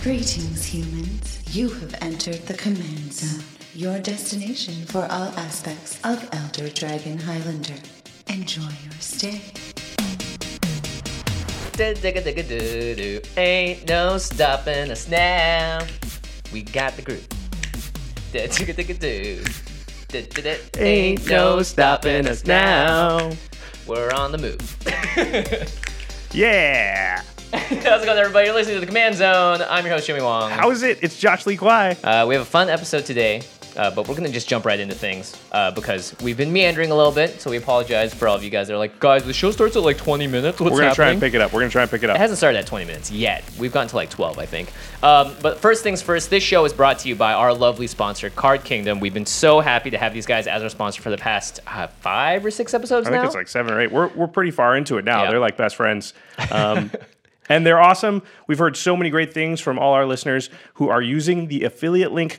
Greetings, humans. You have entered the Command Zone, your destination for all aspects of Elder Dragon Highlander. Enjoy your stay. Ain't no stopping us now. We got the groove. Ain't no stopping us now. We're on the move. Yeah. How's it going, everybody? You're listening to the Command Zone. I'm your host, Jimmy Wong. How is it? It's Josh Lee Kwai. We have a fun episode today, but we're going to just jump right into things because we've been meandering a little bit, so we apologize for all of you guys that are like, guys, the show starts at like 20 minutes. What's We're going to try and happening?" pick it up. It hasn't started at 20 minutes yet. We've gotten to like 12, I think. But first things first, this show is brought to you by our lovely sponsor, Card Kingdom. We've been so happy to have these guys as our sponsor for the past 5 or 6 episodes I now. think it's like 7 or 8. We're pretty far into it now. Yeah. They're like best friends. And they're awesome. We've heard so many great things from all our listeners who are using the affiliate link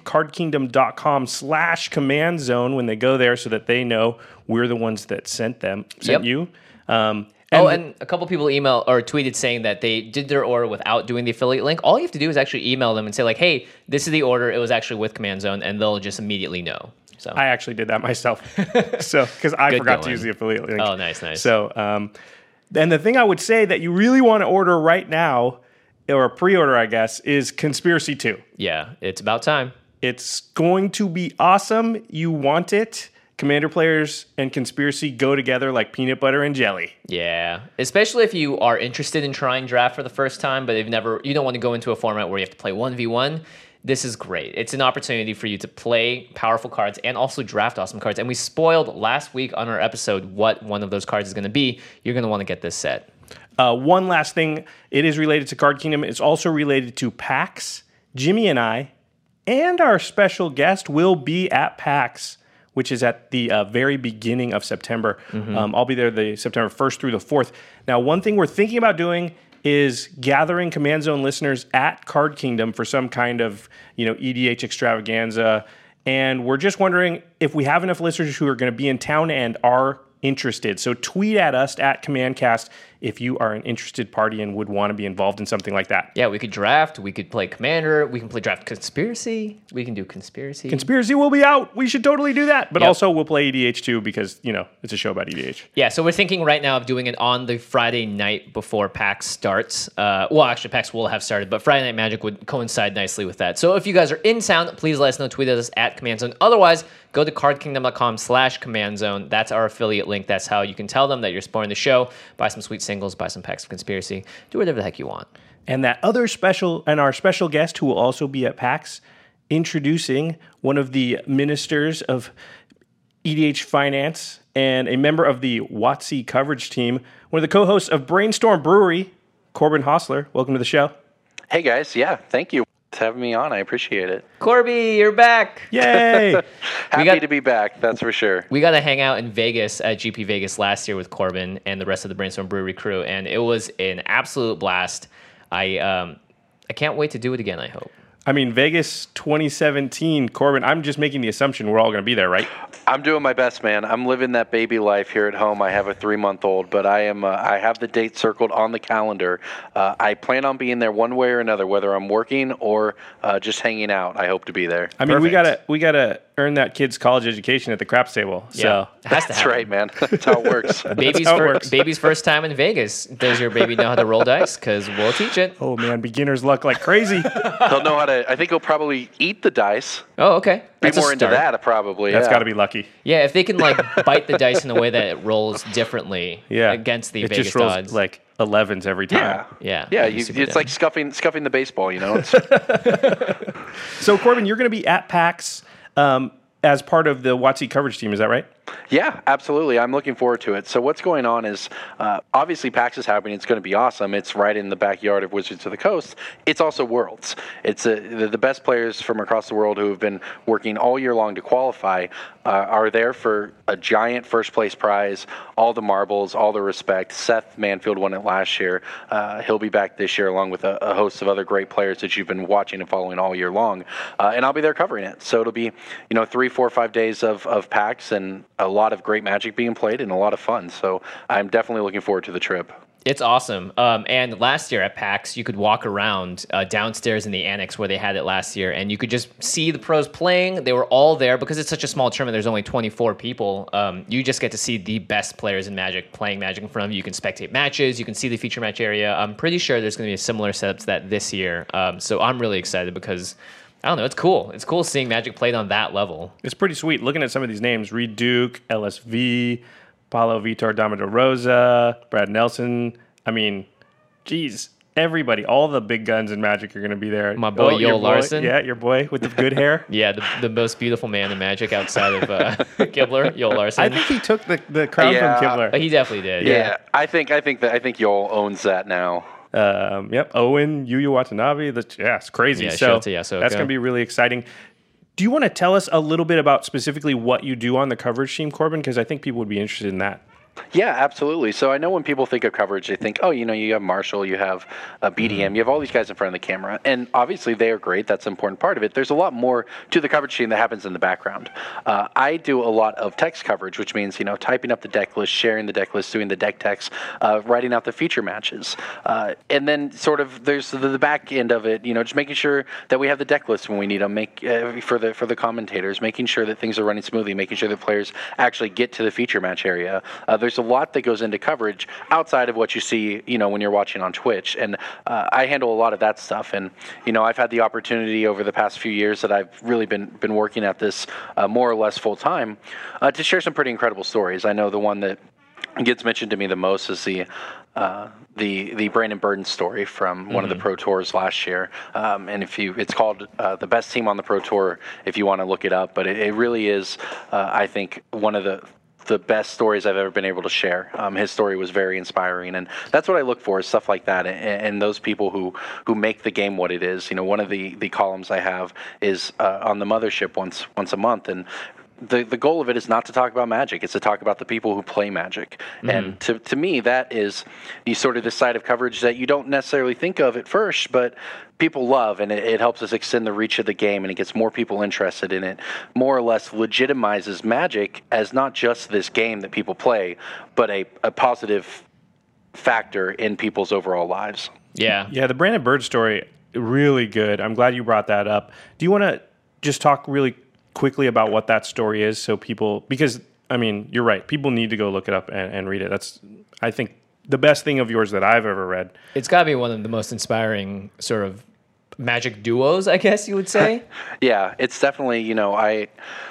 cardkingdom.com/command zone when they go there so that they know we're the ones that sent Yep. you. And a couple people email or tweeted saying that they did their order without doing the affiliate link. All you have to do is actually email them and say like, hey, this is the order. It was actually with Command Zone, and they'll just immediately know. So I actually did that myself. Because I Good forgot to going. use the affiliate link. Oh, nice. So, and the thing I would say that you really want to order right now, or pre-order, I guess, is Conspiracy 2. Yeah, it's about time. It's going to be awesome. You want it. Commander players and Conspiracy go together like peanut butter and jelly. Yeah, especially if you are interested in trying draft for the first time, but you don't want to go into a format where you have to play 1v1. This is great. It's an opportunity for you to play powerful cards and also draft awesome cards. And we spoiled last week on our episode what one of those cards is going to be. You're going to want to get this set. One last thing. It is related to Card Kingdom. It's also related to PAX. Jimmy and I and our special guest will be at PAX, which is at the very beginning of September. I'll be there the September 1st through the 4th. Now, one thing we're thinking about doing is gathering Command Zone listeners at Card Kingdom for some kind of, EDH extravaganza. And we're just wondering if we have enough listeners who are going to be in town and are interested. So tweet at us at CommandCast if you are an interested party and would want to be involved in something like that. Yeah, we could draft. We could play Commander. We can play draft Conspiracy. We can do Conspiracy. Conspiracy will be out. We should totally do that. But Yep. also we'll play EDH too because, it's a show about EDH. Yeah, so we're thinking right now of doing it on the Friday night before PAX starts. Actually, PAX will have started, but Friday Night Magic would coincide nicely with that. So if you guys are in town, please let us know. Tweet at us at Command Zone. Otherwise, go to cardkingdom.com/Command Zone. That's our affiliate link. That's how you can tell them that you're supporting the show. Buy some sweet singles, buy some packs of Conspiracy. Do whatever the heck you want. And our special guest who will also be at PAX introducing one of the ministers of EDH Finance and a member of the WotC coverage team, one of the co-hosts of Brainstorm Brewery, Corbin Hostler. Welcome to the show. Hey guys, yeah, thank you for having me on. I appreciate it. Corby, you're back. Yay! Happy to be back, that's for sure. We got to hang out in Vegas at GP Vegas last year with Corbin and the rest of the Brainstorm Brewery crew, and it was an absolute blast. I can't wait to do it again, I hope. I mean, Vegas 2017, Corbin, I'm just making the assumption we're all going to be there, right? I'm doing my best, man. I'm living that baby life here at home. I have a 3-month-old, but I have the date circled on the calendar. I plan on being there one way or another, whether I'm working or just hanging out. I hope to be there. I mean, Perfect. we gotta earn that kid's college education at the craps table. So It has to That's happen. right, man. That's how it works. Baby's first time in Vegas. Does your baby know how to roll dice? Because we'll teach it. oh man, beginner's luck like crazy. He'll know how to. I think he'll probably eat the dice. Oh, okay. Be That's a more into start. that, probably. That's yeah. got to be lucky. Yeah, if they can bite the dice in a way that it rolls differently against the it Vegas just rolls odds. like 11s every time. Yeah. Yeah. Yeah, Super it's down. like scuffing the baseball, It's, So Corbin, you're going to be at PAX as part of the WotC coverage team. Is that right? Yeah, absolutely. I'm looking forward to it. So what's going on is, obviously PAX is happening. It's going to be awesome. It's right in the backyard of Wizards of the Coast. It's also Worlds. It's the best players from across the world who have been working all year long to qualify are there for a giant first place prize, all the marbles, all the respect. Seth Manfield won it last year. He'll be back this year along with a host of other great players that you've been watching and following all year long. And I'll be there covering it. So it'll be, 3, 4, 5 days of PAX and a lot of great Magic being played and a lot of fun. So I'm definitely looking forward to the trip. It's awesome. And last year at PAX, you could walk around downstairs in the annex where they had it last year, and you could just see the pros playing. They were all there because it's such a small tournament. There's only 24 people. You just get to see the best players in Magic playing Magic in front of you. You can spectate matches. You can see the feature match area. I'm pretty sure there's going to be a similar setup to that this year. So I'm really excited because, I don't know, it's cool. It's cool seeing Magic played on that level. It's pretty sweet. Looking at some of these names, Reed Duke, LSV, Paulo Vitor Dama de Rosa, Brad Nelson. I mean, geez, everybody, all the big guns in Magic are going to be there. My boy, Yoel Larson. Yeah, your boy with the good hair. Yeah, the most beautiful man in Magic outside of Kibler, Yoel Larson. I think he took the crown from Kibler. He definitely did. Yeah, I think Yoel owns that now. Yep, Owen, Yuya Watanabe. It's crazy. Yeah, so Shota Yasuoka. That's going to be really exciting. Do you want to tell us a little bit about specifically what you do on the coverage team, Corbin? Because I think people would be interested in that. Yeah, absolutely. So I know when people think of coverage, they think, you have Marshall, you have BDM, you have all these guys in front of the camera. And obviously they are great. That's an important part of it. There's a lot more to the coverage team that happens in the background. I do a lot of text coverage, which means, typing up the deck list, sharing the deck list, doing the deck text, writing out the feature matches. And then sort of there's the back end of it, just making sure that we have the deck list when we need them, for the commentators, making sure that things are running smoothly, making sure that players actually get to the feature match area. There's a lot that goes into coverage outside of what you see, when you're watching on Twitch. And I handle a lot of that stuff. And, I've had the opportunity over the past few years that I've really been working at this more or less full time to share some pretty incredible stories. I know the one that gets mentioned to me the most is the Brandon Burden story from one of the Pro Tours last year, and it's called the best team on the Pro Tour if you want to look it up. But it really is, I think, one of the best stories I've ever been able to share. His story was very inspiring, and that's what I look for, is stuff like that, and those people who make the game what it is. One of the columns I have is on the Mothership once a month, and the goal of it is not to talk about Magic. It's to talk about the people who play Magic. And to me, that is sort of the side of coverage that you don't necessarily think of at first, but people love, and it helps us extend the reach of the game, and it gets more people interested in it. More or less legitimizes Magic as not just this game that people play, but a positive factor in people's overall lives. Yeah. Yeah, the Brandon Bird story, really good. I'm glad you brought that up. Do you want to just talk really quickly about what that story is, so people, because you're right, people need to go look it up and read it. That's, I think, the best thing of yours that I've ever read. It's got to be one of the most inspiring sort of Magic duos, I guess you would say. Yeah, it's definitely, I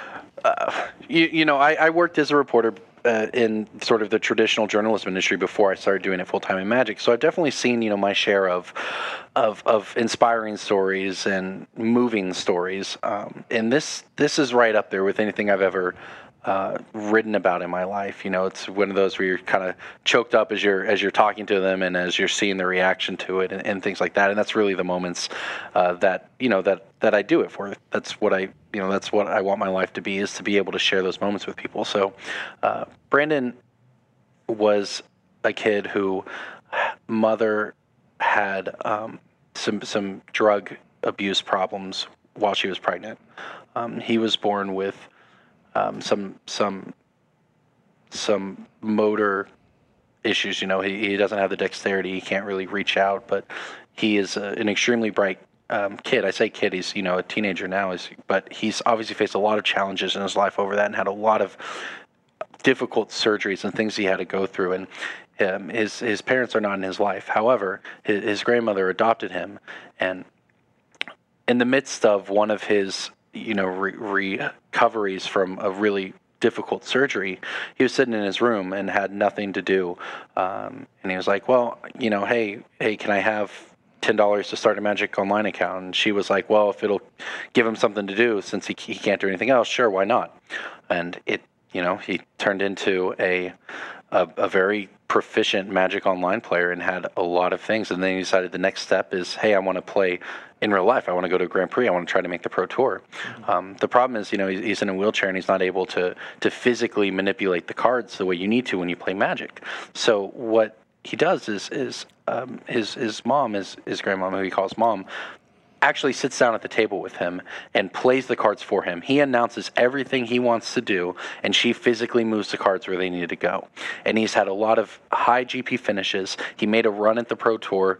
worked as a reporter in sort of the traditional journalism industry before I started doing it full time in Magic. So I've definitely seen, my share of inspiring stories and moving stories. And this is right up there with anything I've ever written about in my life. It's one of those where you're kind of choked up as you're talking to them and as you're seeing the reaction to it and things like that. And that's really the moments that I do it for. That's what I want my life to be, is to be able to share those moments with people. So Brandon was a kid who mother had some drug abuse problems while she was pregnant. He was born with some motor issues. He doesn't have the dexterity. He can't really reach out, but he is an extremely bright kid. I say kid, he's a teenager now, but he's obviously faced a lot of challenges in his life over that, and had a lot of difficult surgeries and things he had to go through. And his parents are not in his life. However, his grandmother adopted him, and in the midst of one of his recoveries from a really difficult surgery, he was sitting in his room and had nothing to do, and he was like, well, hey, can I have $10 to start a Magic Online account? And she was like, well, if it'll give him something to do, since he can't do anything else, sure, why not? And he turned into a very proficient Magic Online player and had a lot of things. And then he decided the next step is, hey, I want to play in real life. I want to go to a Grand Prix. I want to try to make the Pro Tour. The problem is, he's in a wheelchair and he's not able to physically manipulate the cards the way you need to when you play Magic. So what he does is his mom, his grandmom, who he calls mom, actually sits down at the table with him and plays the cards for him. He announces everything he wants to do, and she physically moves the cards where they need to go. And he's had a lot of high GP finishes. He made a run at the Pro Tour.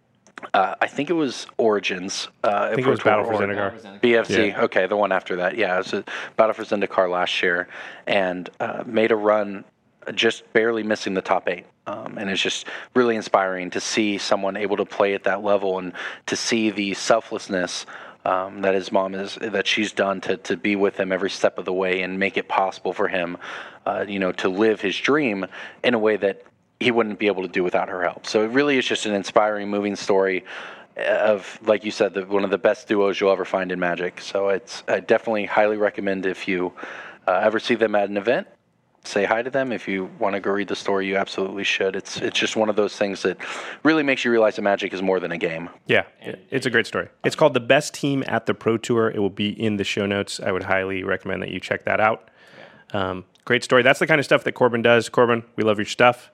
I think it was Origins. I think it was Battle for Zendikar. BFZ, Yeah. okay, the one after that. Yeah, it was a Battle for Zendikar last year, and made a run just barely missing the top 8. And it's just really inspiring to see someone able to play at that level and to see the selflessness that his mom that she's done to be with him every step of the way and make it possible for him, to live his dream in a way that he wouldn't be able to do without her help. So it really is just an inspiring, moving story of, like you said, one of the best duos you'll ever find in Magic. So I definitely highly recommend if you ever see them at an event, say hi to them. If you want to go read the story, you absolutely should. It's just one of those things that really makes you realize that Magic is more than a game. Yeah, it's a great story. It's called The Best Team at the Pro Tour. It will be in the show notes. I would highly recommend that you check that out. Great story. That's the kind of stuff that Corbin does. Corbin, we love your stuff.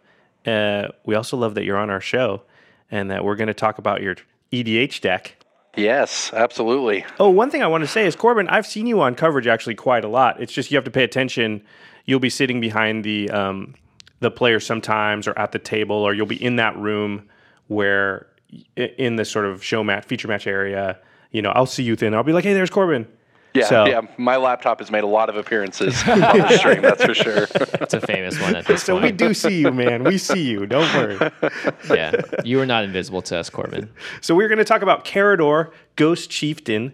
We also love that you're on our show and that we're going to talk about your EDH deck. Yes, absolutely. Oh, one thing I want to say is, Corbin, I've seen you on coverage actually quite a lot. It's just you have to pay attention. You'll be sitting behind the players sometimes, or at the table, or you'll be in that room where in the sort of feature match area. I'll see you then. I'll be like, hey, there's Corbin. Yeah, my laptop has made a lot of appearances on the stream, that's for sure. It's a famous one at this So point. we do see you, man. We see you. Don't worry. Yeah, you are not invisible to us, Corbin. So we're going to talk about Karador, Ghost Chieftain,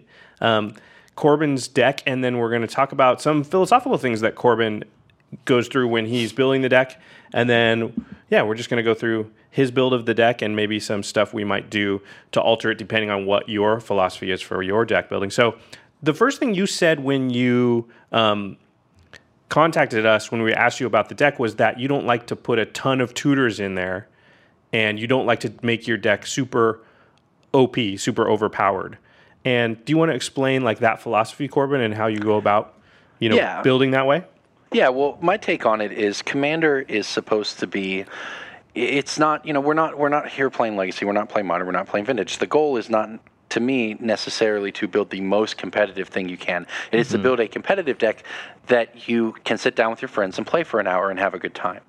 Corbin's deck, and then we're going to talk about some philosophical things that Corbin goes through when he's building the deck. And then, we're just going to go through his build of the deck and maybe some stuff we might do to alter it depending on what your philosophy is for your deck building. So the first thing you said when you contacted us when we asked you about the deck was that you don't like to put a ton of tutors in there, and you don't like to make your deck super OP, super overpowered. And do you want to explain that philosophy, Corbin, and how you go about building that way? Yeah, well, my take on it is Commander is supposed to be. It's not, we're not here playing Legacy. We're not playing Modern. We're not playing Vintage. The goal is not, to me, necessarily to build the most competitive thing you can. It is to build a competitive deck that you can sit down with your friends and play for an hour and have a good time.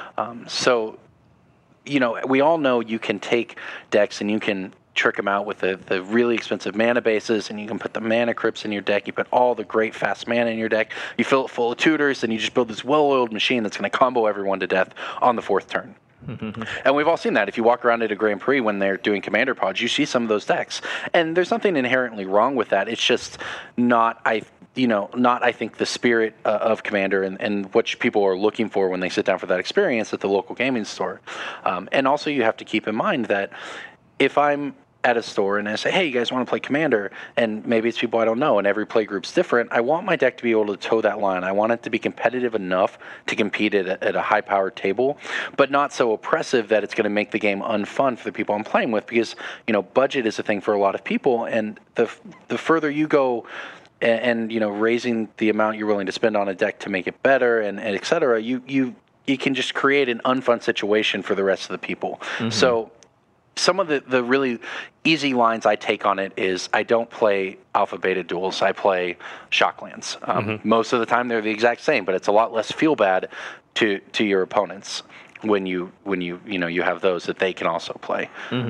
We all know you can take decks and you can trick them out with the really expensive mana bases, and you can put the mana crypts in your deck. You put all the great fast mana in your deck. You fill it full of tutors, and you just build this well-oiled machine that's going to combo everyone to death on the 4th turn. And we've all seen that. If you walk around at a Grand Prix when they're doing Commander Pods, you see some of those decks. And there's nothing inherently wrong with that. It's just not, I think, the spirit of Commander and what people are looking for when they sit down for that experience at the local gaming store. And also you have to keep in mind that if I'm at a store and I say, hey, you guys want to play Commander, and maybe it's people I don't know, and every play group's different, I want my deck to be able to toe that line. I want it to be competitive enough to compete at a high-powered table, but not so oppressive that it's going to make the game unfun for the people I'm playing with, because, budget is a thing for a lot of people, and the further you go and raising the amount you're willing to spend on a deck to make it better and et cetera, you can just create an unfun situation for the rest of the people. So some of the really easy lines I take on it is I don't play alpha beta duels. I play Shocklands. Most of the time they're the exact same, but it's a lot less feel bad to your opponents when you have those that they can also play.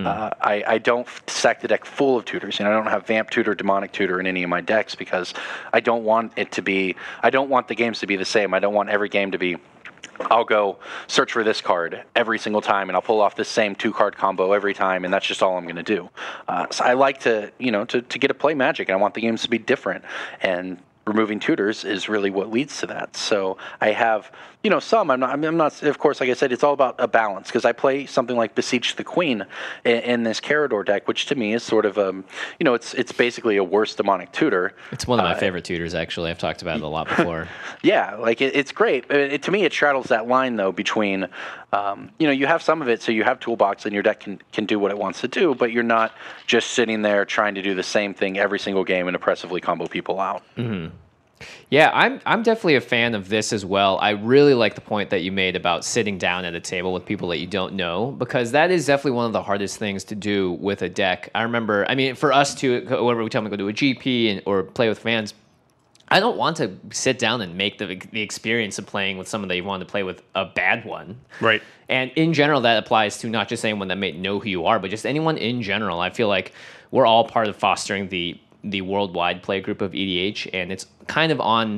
I don't stack the deck full of tutors. I don't have Vamp Tutor, Demonic Tutor in any of my decks because I don't want the games to be the same. I don't want every game to be, I'll go search for this card every single time, and I'll pull off this same 2-card combo every time, and that's just all I'm going to do. So I like to get to play Magic, and I want the games to be different. And removing tutors is really what leads to that. So I have, some. I'm not. Of course, like I said, it's all about a balance because I play something like Beseech the Queen in this Karador deck, which to me is sort of it's basically a worse demonic tutor. It's one of my favorite tutors, actually. I've talked about it a lot before. Yeah, it's great. To me, it straddles that line though between, you have some of it, so you have toolbox and your deck can do what it wants to do, but you're not just sitting there trying to do the same thing every single game and oppressively combo people out. Yeah, I'm definitely a fan of this as well. I really like the point that you made about sitting down at a table with people that you don't know, because that is definitely one of the hardest things to do with a deck. I remember, I mean, for us to, whenever we tell them to go to a GP or play with fans, I don't want to sit down and make the experience of playing with someone that you want to play with a bad one. Right. And in general, that applies to not just anyone that may know who you are, but just anyone in general. I feel like we're all part of fostering the worldwide play group of EDH, and it's kind of on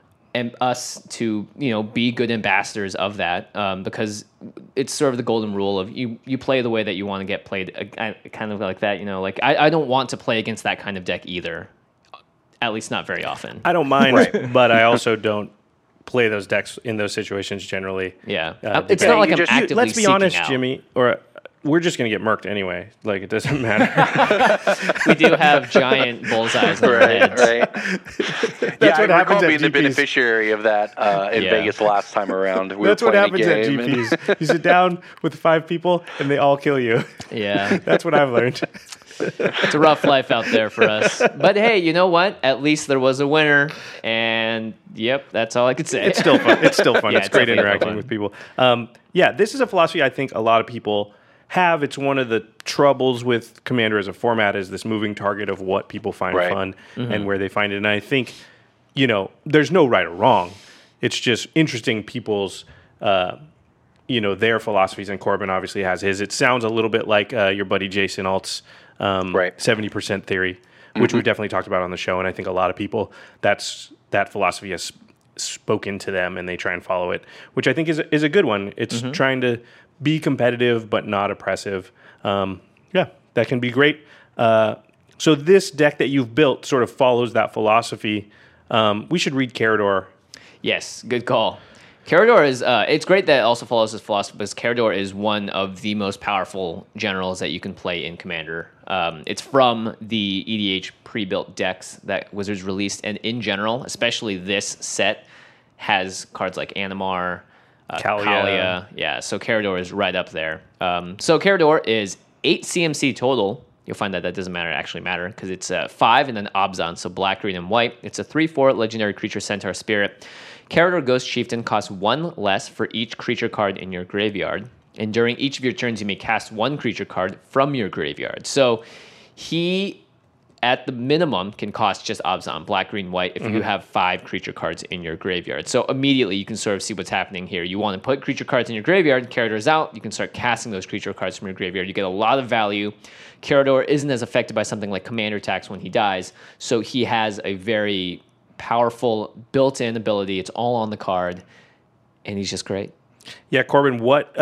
us to be good ambassadors of that, because it's sort of the golden rule of you play the way that you want to get played, kind of like that. Like I don't want to play against that kind of deck either, at least not very often. I don't mind, but I also don't play those decks in those situations generally. Yeah, it's not like I'm actively let's be honest, out. Jimmy, or we're just going to get murked anyway. Like, it doesn't matter. We do have giant bullseyes on our heads. Right. That's what I happens recall at being the GPs. beneficiary of that in Vegas last time around. That's what happens at GPs. You sit down with 5 people, and they all kill you. Yeah. That's what I've learned. It's a rough life out there for us. But hey, you know what? At least there was a winner. And yep, that's all I could say. It's still fun. It's still fun. Yeah, it's great definitely interacting fun. with people. This is a philosophy I think a lot of people have. It's one of the troubles with Commander as a format, is this moving target of what people find fun and where they find it. And I think, there's no right or wrong. It's just interesting people's, their philosophies. And Corbin obviously has his. It sounds a little bit like your buddy Jason Alt's 70% theory, which we've definitely talked about on the show. And I think a lot of people, that philosophy has spoken to them, and they try and follow it, which I think is a good one. It's trying to be competitive but not oppressive. That can be great. So this deck that you've built sort of follows that philosophy. We should read Carador. Yes, good call. Carador is, it's great that it also follows this philosophy, because Carador is one of the most powerful generals that you can play in Commander. It's from the EDH pre-built decks that Wizards released, and in general, especially this set, has cards like Animar, Kalia. Yeah, so Carador is right up there. So Carador is 8 CMC total. You'll find that doesn't actually matter, because it's 5 and then Abzan, so black, green, and white. It's a 3/4 legendary creature Centaur Spirit. Carador Ghost Chieftain costs 1 less for each creature card in your graveyard. And during each of your turns, you may cast 1 creature card from your graveyard. So he, at the minimum, can cost just Abzan, black, green, white, if you have 5 creature cards in your graveyard. So immediately you can sort of see what's happening here. You want to put creature cards in your graveyard, Carador's out, you can start casting those creature cards from your graveyard. You get a lot of value. Carador isn't as affected by something like Commander Tax when he dies, so he has a very powerful built-in ability. It's all on the card, and he's just great. Yeah, Corbin, what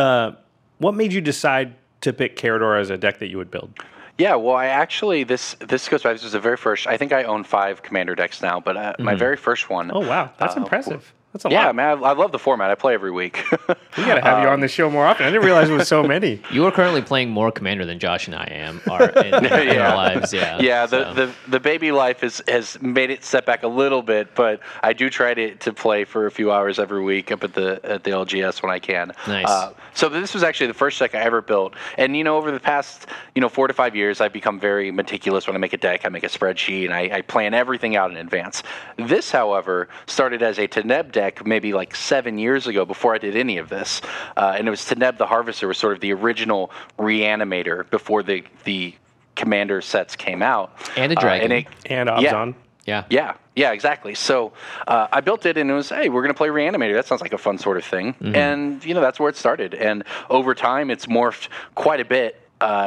made you decide to pick Carador as a deck that you would build? Yeah, well, I actually, this goes back, this was the very first, I think I own 5 Commander decks now, but my very first one. Oh, wow. That's impressive. That's a lot. Yeah, man, I love the format. I play every week. We got to have you on the show more often. I didn't realize it was so many. You are currently playing more Commander than Josh and I are in our lives. Yeah. Yeah, the baby life has made it set back a little bit, but I do try to play for a few hours every week up at the LGS when I can. Nice. So this was actually the first deck I ever built, and over the past 4 to 5 years, I've become very meticulous when I make a deck. I make a spreadsheet and I plan everything out in advance. This, however, started as a Teneb deck maybe like 7 years ago before I did any of this, and it was Teneb the Harvester was sort of the original reanimator before the Commander sets came out. And a dragon. And Abzan. Yeah. Yeah, exactly. So I built it, and it was, hey, we're going to play Reanimator. That sounds like a fun sort of thing. And, that's where it started. And over time, it's morphed quite a bit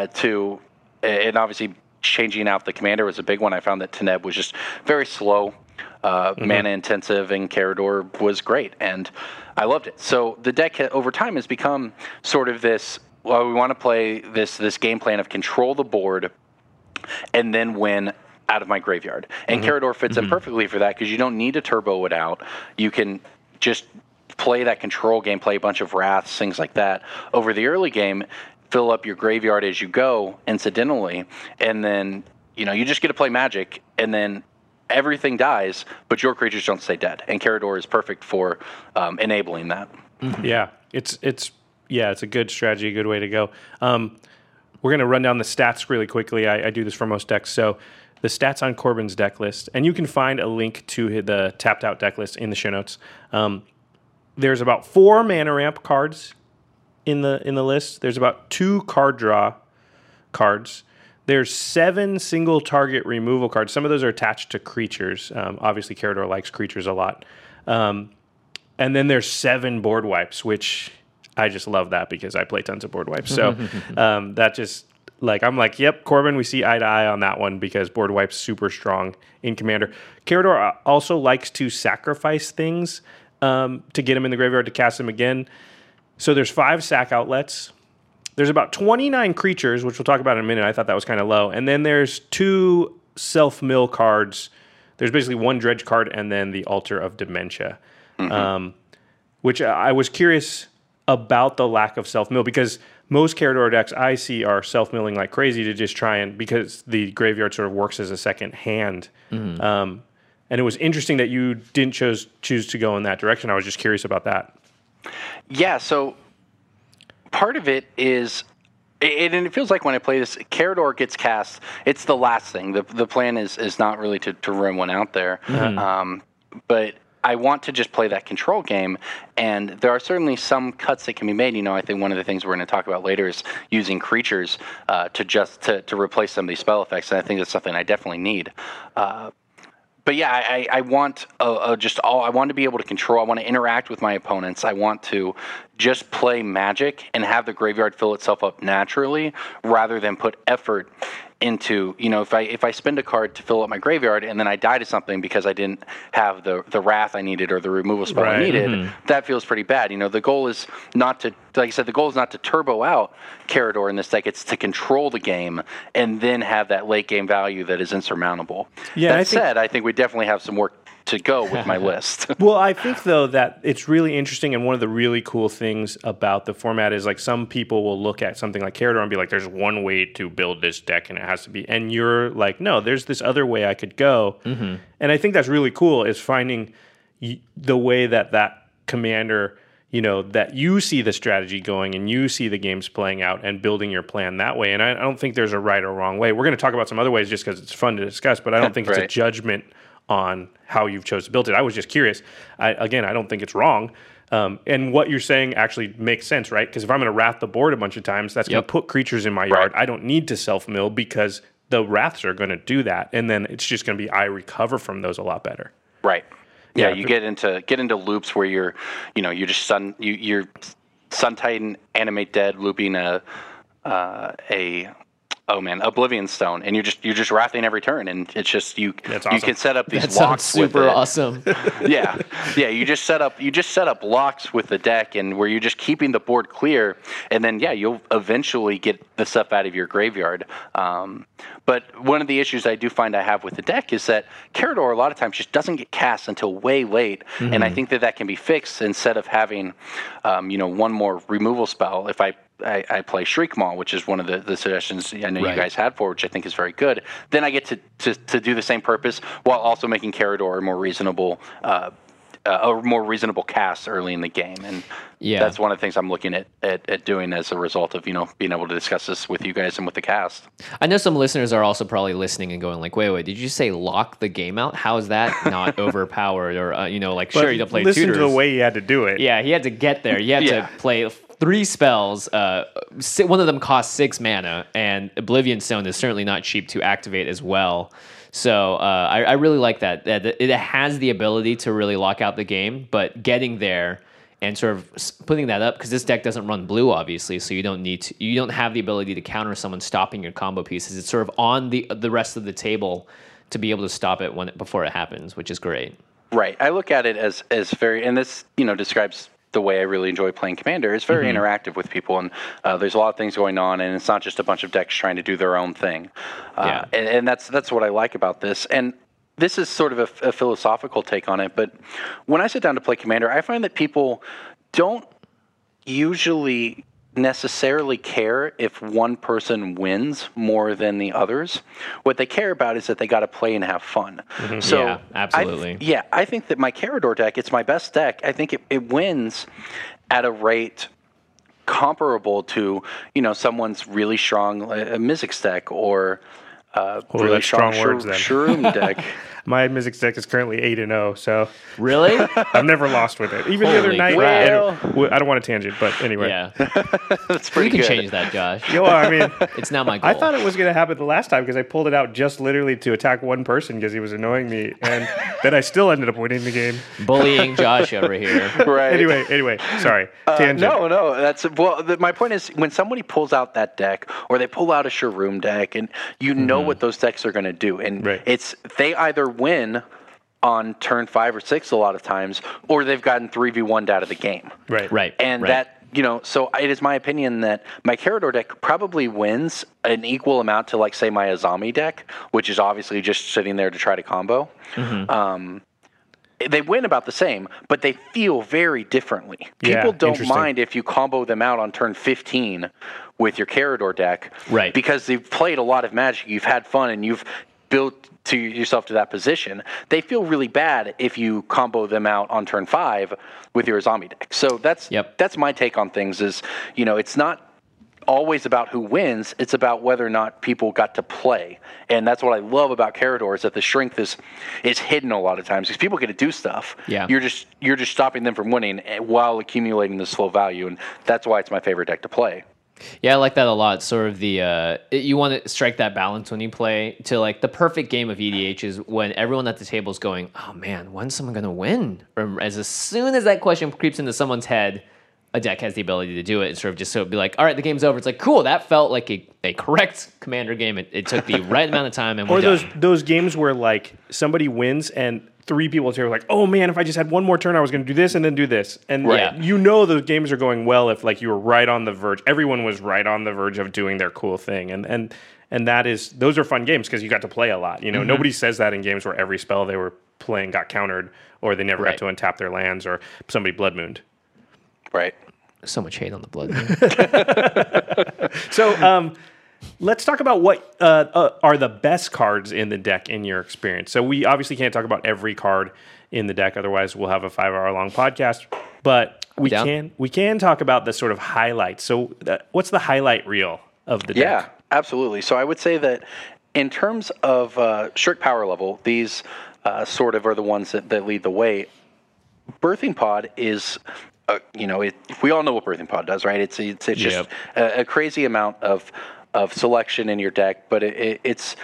and obviously changing out the Commander was a big one. I found that Teneb was just very slow, mana intensive, and Carador was great. And I loved it. So the deck over time has become sort of this, well, we want to play this game plan of control the board and then win out of my graveyard. And Carador fits in perfectly for that, because you don't need to turbo it out. You can just play that control game, play a bunch of Wraths, things like that. Over the early game, fill up your graveyard as you go, incidentally, and then, you just get to play Magic, and then everything dies, but your creatures don't stay dead. And Carador is perfect for enabling that. Yeah, it's a good strategy, a good way to go. We're going to run down the stats really quickly. I do this for most decks. So the stats on Corbin's deck list, and you can find a link to the tapped out deck list in the show notes. There's about 4 mana ramp cards in the list. There's about 2 card draw cards. There's 7 single target removal cards. Some of those are attached to creatures. Obviously, Carador likes creatures a lot. And then there's 7 board wipes, which I just love that because I play tons of board wipes. So that just I'm like, yep, Corbin, we see eye to eye on that one because board wipe's super strong in Commander. Carador also likes to sacrifice things to get him in the graveyard to cast him again. So there's 5 sack outlets. There's about 29 creatures, which we'll talk about in a minute. I thought that was kind of low. And then there's 2 self-mill cards. There's basically 1 dredge card and then the Altar of Dementia, which I was curious about the lack of self-mill because most Carador decks I see are self-milling like crazy to just try and, because the graveyard sort of works as a second hand. And it was interesting that you didn't choose to go in that direction. I was just curious about that. Yeah, so part of it is, and it feels like when I play this, Carador gets cast, it's the last thing. The plan is not really to run one out there. But I want to just play that control game, and there are certainly some cuts that can be made. I think one of the things we're going to talk about later is using creatures to replace some of these spell effects, and I think that's something I definitely need. But yeah, I want I want to be able to control. I want to interact with my opponents. I want to just play Magic and have the graveyard fill itself up naturally, rather than put effort into, if I spend a card to fill up my graveyard and then I die to something because I didn't have the wrath I needed or the removal spell I needed, that feels pretty bad. The goal is not to, like I said, the goal is not to turbo out Carador in this deck. It's to control the game and then have that late game value that is insurmountable. Yeah, I think we definitely have some work to go with my list. Well, I think, though, that it's really interesting, and one of the really cool things about the format is, some people will look at something like Carador and be like, there's one way to build this deck, and it has to be, and you're like, no, there's this other way I could go. And I think that's really cool, is finding the way that commander, that you see the strategy going, and you see the games playing out, and building your plan that way. And I don't think there's a right or wrong way. We're going to talk about some other ways just because it's fun to discuss, but I don't think it's a judgment on how you've chose to build it. I was just curious. I don't think it's wrong. And what you're saying actually makes sense, right? Because if I'm going to wrath the board a bunch of times, that's going to put creatures in my yard. I don't need to self-mill because the wraths are going to do that. And then it's just going to be, I recover from those a lot better. Right. Yeah, you get into loops where you're just you're Sun Titan, Animate Dead, looping Oblivion Stone, and you're just wrathing every turn, and it's just you can set up these locks. Super awesome. yeah, you just set up locks with the deck, and where you're just keeping the board clear, and then you'll eventually get the stuff out of your graveyard. But one of the issues I do find I have with the deck is that Carador a lot of times just doesn't get cast until way late, and I think that can be fixed instead of having one more removal spell. If I play Shriek Maw, which is one of the suggestions I know you guys had for, which I think is very good. Then I get to do the same purpose while also making Carador a more reasonable cast early in the game, and that's one of the things I'm looking at doing as a result of being able to discuss this with you guys and with the cast. I know some listeners are also probably listening and going like, wait, did you say lock the game out? How is that not overpowered? Or sure, you don't play listen tutors. To the way he had to do it. Yeah, he had to get there. You had to play 3 spells. One of them costs 6 mana, and Oblivion Stone is certainly not cheap to activate as well. So I really like that it has the ability to really lock out the game, but getting there and sort of putting that up, because this deck doesn't run blue, obviously, so you don't have the ability to counter someone stopping your combo pieces. It's sort of on the rest of the table to be able to stop it before it happens, which is great. Right. I look at it as very, and this describes the way I really enjoy playing Commander. It's very interactive with people, and there's a lot of things going on, and it's not just a bunch of decks trying to do their own thing. And that's what I like about this. And this is sort of a philosophical take on it, but when I sit down to play Commander, I find that people don't usually necessarily care if one person wins more than the others. What they care about is that they got to play and have fun. So yeah, absolutely. I think that my Carador deck, it's my best deck. I think it wins at a rate comparable to someone's really strong Mizzix deck or really that's strong words then. Shroom deck. My Mizzix deck is currently 8-0, so Really? I've never lost with it. Even the other Holy night, crap. I don't want to tangent, but anyway. Yeah. That's You pretty can good. change that, Josh. Well, I mean, It's now my goal. I thought it was going to happen the last time because I pulled it out just literally to attack one person because he was annoying me, and then I still ended up winning the game. Bullying Josh over here. Right. Anyway, sorry. Tangent. No, that's my point is when somebody pulls out that deck or they pull out a Shroom deck, and you know what those decks are going to do, and Right. they either win on turn 5 or 6 a lot of times, or they've gotten 3v1'd out of the game. Right. And right. that, so it is my opinion that my Carador deck probably wins an equal amount to, like, say, my Azami deck, which is obviously just sitting there to try to combo. They win about the same, but they feel very differently. Yeah, People don't interesting. mind if you combo them out on turn 15 with your Carador deck. Right. Because they've played a lot of Magic, you've had fun, and you've built to yourself to that position. They feel really bad if you combo them out on turn 5 with your Azami deck. So that's my take on things is, it's not always about who wins, it's about whether or not people got to play. And that's what I love about Carador is that the strength is hidden a lot of times because people get to do stuff. Yeah. You're just stopping them from winning while accumulating the slow value, and that's why it's my favorite deck to play. Yeah, I like that a lot. Sort of you want to strike that balance when you play to like the perfect game of EDH is when everyone at the table is going, oh man, when's someone going to win? Or as soon as that question creeps into someone's head, a deck has the ability to do it and sort of just so be like, all right, the game's over. It's like, cool, that felt like a correct Commander game. It took the right amount of time and we're Or done. those games where like somebody wins and 3 people are like, oh man, if I just had one more turn, I was going to do this and then do this. And Right. those games are going well if like you were right on the verge. Everyone was right on the verge of doing their cool thing. And those are fun games because you got to play a lot. Nobody says that in games where every spell they were playing got countered or they never Right. got to untap their lands or somebody blood mooned. Right. So much hate on the blood. So let's talk about what are the best cards in the deck in your experience. So we obviously can't talk about every card in the deck, otherwise we'll have a 5-hour long podcast. But we can talk about the sort of highlights. So what's the highlight reel of the deck? Yeah, absolutely. So I would say that in terms of strict power level, these sort of are the ones that lead the way. Birthing Pod is... we all know what Birthing Pod does, right? It's just a crazy amount of selection in your deck, but it's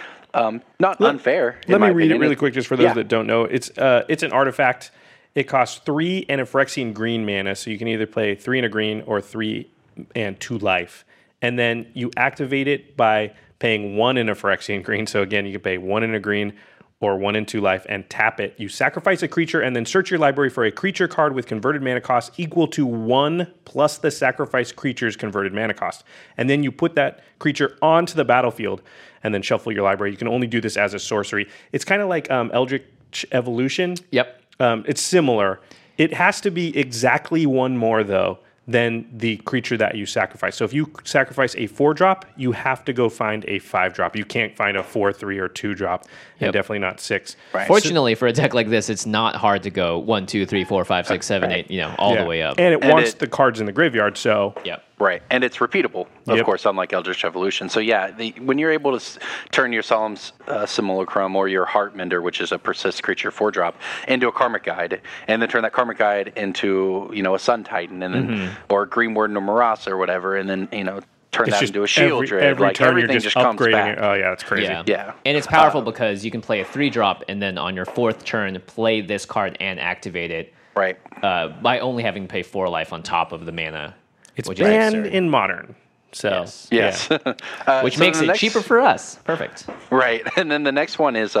not unfair. Let me read it really quick just for those that don't know. It's an artifact. It costs 3 and a Phyrexian green mana, so you can either play 3 and a green or 3 and 2 life. And then you activate it by paying 1 in a Phyrexian green. So again, you can pay 1 in a green or 1 and 2 life and tap it. You sacrifice a creature and then search your library for a creature card with converted mana cost equal to 1 plus the sacrificed creature's converted mana cost. And then you put that creature onto the battlefield and then shuffle your library. You can only do this as a sorcery. It's kind of like Eldritch Evolution. Yep. It's similar. It has to be exactly 1 more, though, than the creature that you sacrifice. So if you sacrifice a 4-drop, you have to go find a 5-drop. You can't find a 4, 3, or 2-drop, and definitely not 6. Right. Fortunately, for a deck like this, it's not hard to go 1, 2, 3, 4, 5, 6, 7, 8, all the way up. And it wants the cards in the graveyard, so... Yep. Right, and it's repeatable, of course, unlike Eldritch Evolution. So yeah, when you're able to turn your Solemn's Simulacrum or your Heartmender, which is a persist creature 4-drop, into a Karmic Guide, and then turn that Karmic Guide into a Sun Titan, and then or Green Warden or Marasa or whatever, and then turn that into a Shield Dread. Every turn everything you're just comes upgrading back. it. Oh yeah, it's crazy. Yeah. And it's powerful because you can play a 3-drop and then on your 4th turn play this card and activate it. Right. By only having to pay 4 life on top of the mana. It's which is banned absurd. in Modern. So Yes. Which so makes the it next- cheaper for us. Perfect. Right, and then the next one is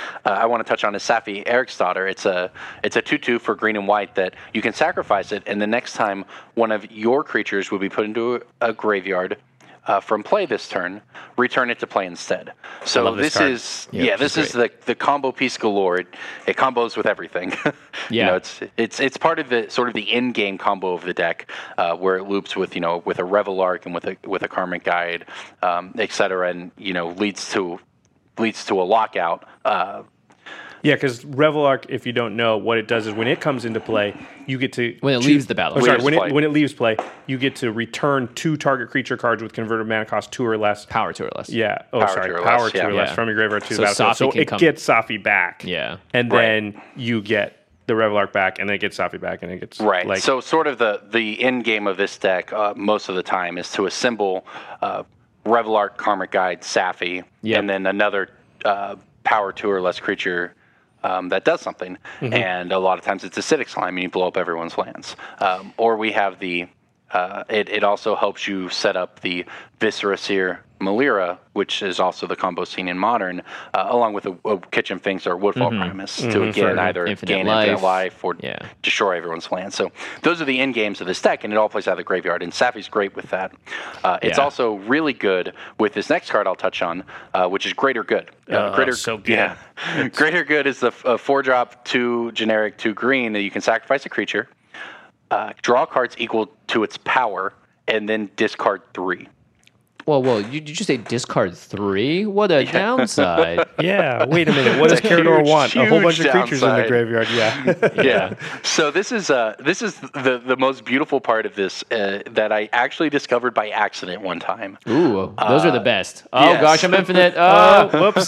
I want to touch on is Safi Eriksdotter. It's a 2/2 for green and white that you can sacrifice it, and the next time one of your creatures will be put into a graveyard from play this turn, return it to play instead. So love this this card. is this is the combo piece galore. It combos with everything. Yeah. It's part of the sort of the end game combo of the deck where it loops with with a Revelark and with a Karmic Guide, etc. and leads to a lockout. Yeah, because Revelark, if you don't know, what it does is when it comes into play, you get to... When it leaves the battlefield. When it leaves play, you get to return 2 target creature cards with converted mana cost 2 or less. Power 2 or less. Yeah. Power 2 or less from your graveyard to the So battlefield. So Safi it can gets Safi back. Yeah. And then you get the Revelark back, and then it gets Safi back, and it gets... Right. Like, So sort of the end game of this deck most of the time is to assemble Revelark, Karmic Guide, Safi, and then another power 2 or less creature that does something. And a lot of times it's acidic slime, and you blow up everyone's lands. Or we have the... it also helps you set up the Viscera Seer Malira, which is also the combo seen in Modern, along with a Kitchen Finks or Woodfall Primus to again either gain infinite life or destroy everyone's land. So those are the end games of this deck, and it all plays out of the graveyard, and Safi's great with that. It's also really good with this next card I'll touch on, which is Greater Good. so good. Yeah. Greater Good is the 4-drop 2 generic 2 green that you can sacrifice a creature, draw cards equal to its power, and then discard 3. Whoa, did you say discard 3? What a downside. Yeah, wait a minute. What does Karador want? A whole bunch of creatures in the graveyard, yeah. So this is the most beautiful part of this that I actually discovered by accident one time. Ooh, those are the best. Oh, yes. gosh, I'm infinite. Oh, whoops.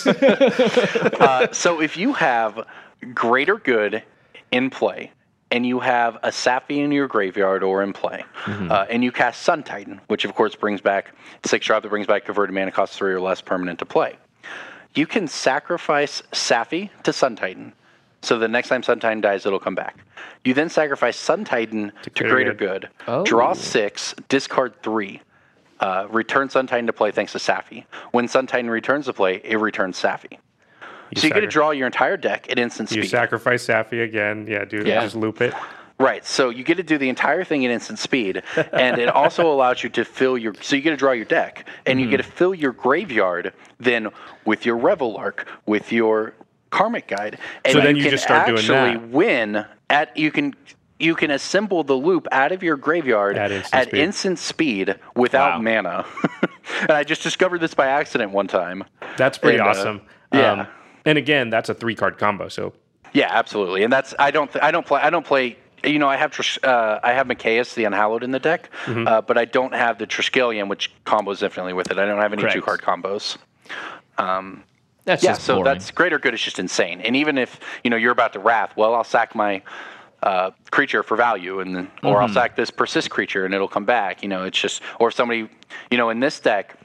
So if you have Greater Good in play, and you have a Safi in your graveyard or in play, and you cast Sun Titan, which of course brings back 6-drop that brings back converted mana cost 3 or less permanent to play. You can sacrifice Safi to Sun Titan, so the next time Sun Titan dies, it'll come back. You then sacrifice Sun Titan to Greater Good, draw 6, discard 3, return Sun Titan to play thanks to Safi. When Sun Titan returns to play, it returns Safi. So you get to draw your entire deck at instant speed. You sacrifice Safi again. Just loop it. Right. So you get to do the entire thing at instant speed, and it also allows you to fill your... So you get to draw your deck, and you get to fill your graveyard then with your Revelark, with your Karmic Guide. And so then you just start doing that. actually win at... You can assemble the loop out of your graveyard at instant speed without mana. And I just discovered this by accident one time. That's pretty awesome. Yeah. And again, that's a 3-card combo. So yeah, absolutely. And that's I don't play. You know, I have Mikaeus the Unhallowed in the deck, but I don't have the Triskelion, which combos infinitely with it. I don't have any 2-card combos. That's just boring. That's Greater Good is just insane. And even if you're about to Wrath, well, I'll sack my creature for value, and then, or I'll sack this Persist creature and it'll come back. It's just, or if somebody, in this deck.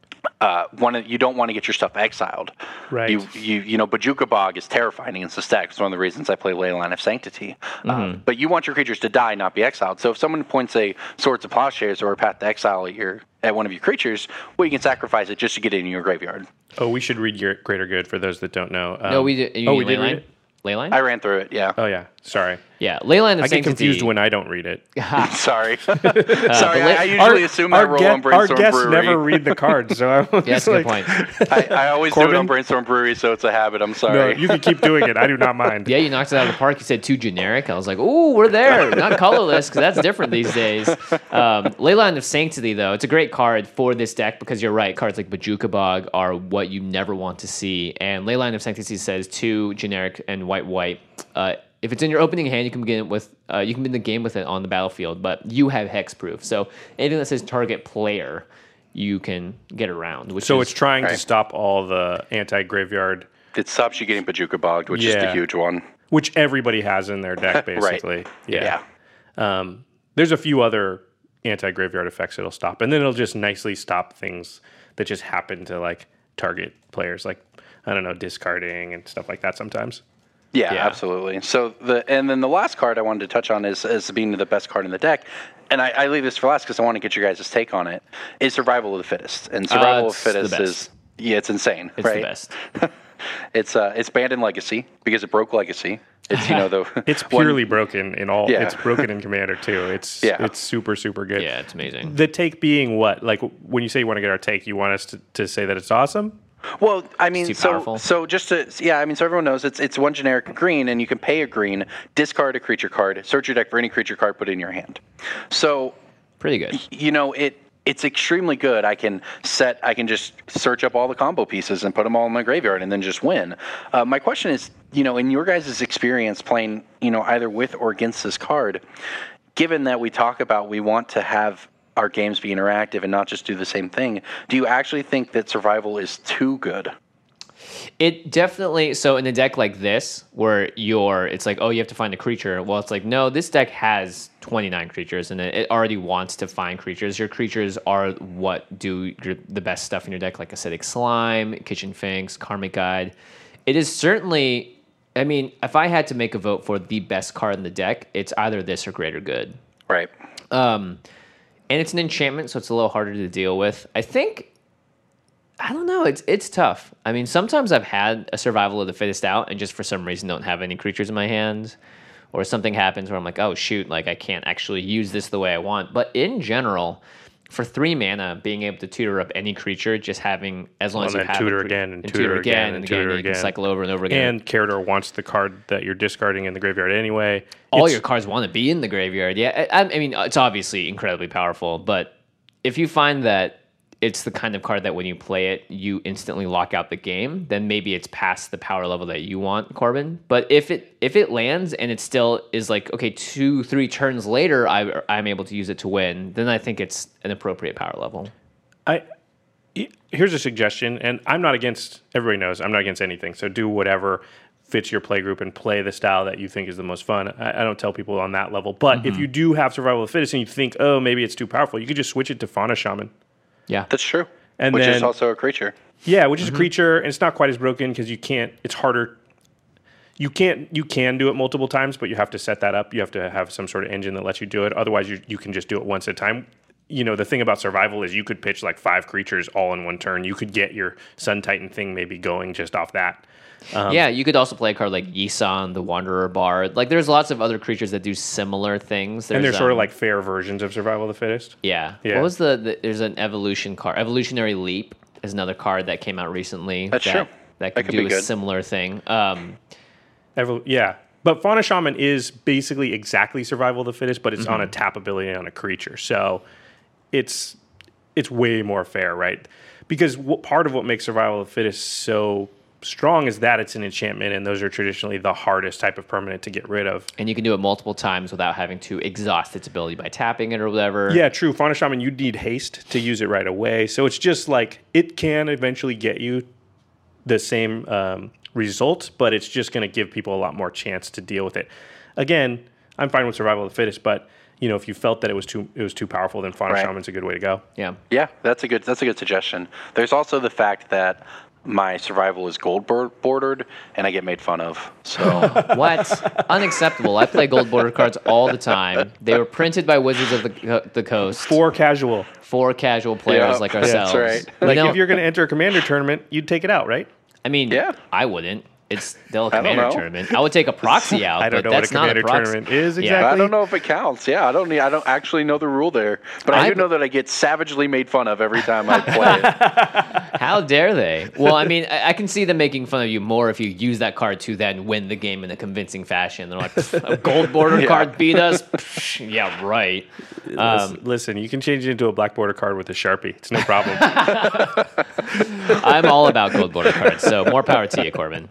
You don't want to get your stuff exiled. Right. Bojuka Bog is terrifying against the stack. It's one of the reasons I play Leyline of Sanctity. But you want your creatures to die, not be exiled. So if someone points a Swords of Plowshares or a Path to Exile at one of your creatures, well, you can sacrifice it just to get it in your graveyard. Oh, we should read your Greater Good for those that don't know. No, we did. We did read it? Leyline? I ran through it, yeah. Oh, yeah. Sorry. Yeah, Leyline of I Sanctity. get confused when I don't read it. Sorry. I usually assume I roll on Brainstorm Our guests Brewery. never read the cards, so I was that's a good point. I always do it on Brainstorm Brewery, so it's a habit. I'm sorry. No, you can keep doing it. I do not mind. Yeah, you knocked it out of the park. You said too generic. I was like, ooh, we're there. Not colorless, because that's different these days. Leyline of Sanctity, though, it's a great card for this deck because you're right. Cards like Bojuka Bog are what you never want to see. And Leyline of Sanctity says 2 generic and white. If it's in your opening hand, you can begin the game with it on the battlefield, but you have hexproof. So anything that says target player, you can get around. It's trying to stop all the anti-graveyard. It stops you getting Bojuka Bogged, which is the huge one. Which everybody has in their deck, basically. Right. Yeah. There's a few other anti-graveyard effects it'll stop, and then it'll just nicely stop things that just happen to target players, discarding and stuff like that sometimes. Yeah, absolutely. So then the last card I wanted to touch on is being the best card in the deck, and I leave this for last because I want to get your guys' take on it. Is Survival of the Fittest, and Survival of the Fittest is it's insane. It's the best. It's banned in Legacy because it broke Legacy. It's it's purely broken in all. Yeah. It's broken in Commander too. It's super super good. Yeah, it's amazing. The take being what? When you say you want to get our take, you want us to say that it's awesome. Well, I mean, so just to, so everyone knows it's 1 generic green, and you can pay a green, discard a creature card, search your deck for any creature card, put it in your hand. So pretty good. it's extremely good. I can just search up all the combo pieces and put them all in my graveyard and then just win. My question is, in your guys' experience playing, either with or against this card, given that we talk about we want to have our games be interactive and not just do the same thing, do you actually think that survival is too good? It definitely, so in a deck like this, where it's like, oh, you have to find a creature. Well, it's like, no, this deck has 29 creatures, and it already wants to find creatures. Your creatures are what do the best stuff in your deck, like Acidic Slime, Kitchen Finks, Karmic Guide. It is certainly, I mean, if I had to make a vote for the best card in the deck, it's either this or Greater Good. Right. And it's an enchantment, so it's a little harder to deal with. I don't know. It's tough. I mean, sometimes I've had a Survival of the Fittest out and just for some reason don't have any creatures in my hand, or something happens where I'm like, oh shoot, like I can't actually use this the way I want. But in general, for 3 mana, being able to tutor up any creature, just having, as long as you have tutor again and tutor again and tutor you can cycle over and over again. And Carador wants the card that you're discarding in the graveyard anyway. All your cards want to be in the graveyard. Yeah, I mean, it's obviously incredibly powerful, but if you find that it's the kind of card that when you play it, you instantly lock out the game, then maybe it's past the power level that you want, Corbin. But if it lands and it still is like, okay, 2-3 turns later, I'm able to use it to win, then I think it's an appropriate power level. Here's a suggestion, and I'm not against, everybody knows, I'm not against anything, so do whatever fits your play group and play the style that you think is the most fun. I don't tell people on that level. But if you do have Survival of the Fittest and you think, oh, maybe it's too powerful, you could just switch it to Fauna Shaman. Yeah, that's true. And which then, is also a creature. Yeah, which is a creature, and it's not quite as broken because you can't. It's harder. You can do it multiple times, but you have to set that up. You have to have some sort of engine that lets you do it. Otherwise, you can just do it once at a time. The thing about survival is you could pitch like 5 creatures all in one turn. You could get your Sun Titan thing maybe going just off that. Yeah, you could also play a card like Yisan, the Wanderer Bard. Like, there's lots of other creatures that do similar things. And they're sort of like fair versions of Survival of the Fittest. Yeah. What was there's an evolution card. Evolutionary Leap is another card that came out recently. That's true. That could do a similar thing. Yeah. But Fauna Shaman is basically exactly Survival of the Fittest, but it's on a tap ability on a creature. So it's way more fair, right? Because part of what makes Survival of the Fittest so strong is that it's an enchantment, and those are traditionally the hardest type of permanent to get rid of. And you can do it multiple times without having to exhaust its ability by tapping it or whatever. Yeah, true. Fauna Shaman, you need haste to use it right away. So it's just like it can eventually get you the same result, but it's just going to give people a lot more chance to deal with it. Again, I'm fine with Survival of the Fittest, but if you felt that it was too powerful, then Fauna Shaman's a good way to go. Yeah. Yeah, that's a good suggestion. There's also the fact that my survival is gold bordered, and I get made fun of. So what? Unacceptable. I play gold bordered cards all the time. They were printed by Wizards of the Coast. For casual players like ourselves. That's right. Like if you're going to enter a Commander tournament, you'd take it out, right? I mean, I wouldn't. It's still a I don't Commander know. tournament. I would take a proxy out, I don't but know what that's a not Commander a proxy. tournament is Yeah. exactly. I don't know if it counts. Yeah, I don't actually know the rule there, but I do know that I get savagely made fun of every time I play it. How dare they? Well, I mean, I can see them making fun of you more if you use that card to then win the game in a convincing fashion. They're like, a gold border card beat us? Psh, yeah, right. Listen, you can change it into a black border card with a Sharpie. It's no problem. I'm all about gold border cards, so more power to you, Corbin.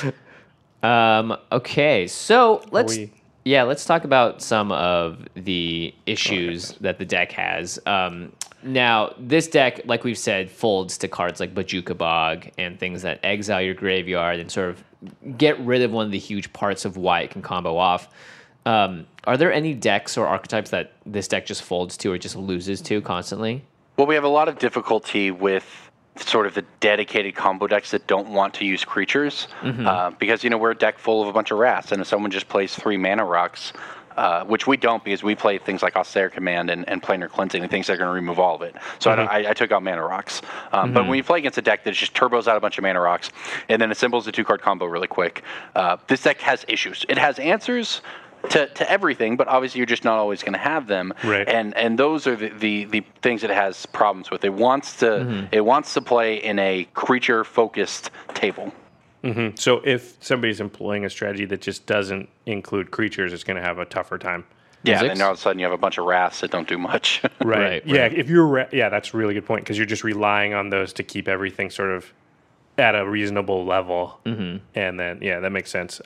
Okay, so let's talk about some of the issues that the deck has. Now, this deck, like we've said, folds to cards like Bojuka Bog and things that exile your graveyard and sort of get rid of one of the huge parts of why it can combo off. Are there any decks or archetypes that this deck just folds to or just loses to constantly? Well, we have a lot of difficulty with sort of the dedicated combo decks that don't want to use creatures, because we're a deck full of a bunch of rats, and if someone just plays 3 mana rocks, which we don't because we play things like Austere Command and Planar Cleansing and things that are going to remove all of it. So I took out mana rocks. But when you play against a deck that just turbos out a bunch of mana rocks and then assembles a 2-card combo really quick, this deck has issues. It has answers to everything, but obviously you're just not always going to have them. Right. And those are the things that it has problems with. It wants to play in a creature focused table. So if somebody's employing a strategy that just doesn't include creatures, it's going to have a tougher time. Yeah, Kha'Zix? and then all of a sudden you have a bunch of Wraths that don't do much. Right. Yeah. If you're, that's a really good point because you're just relying on those to keep everything sort of at a reasonable level. And then, that makes sense.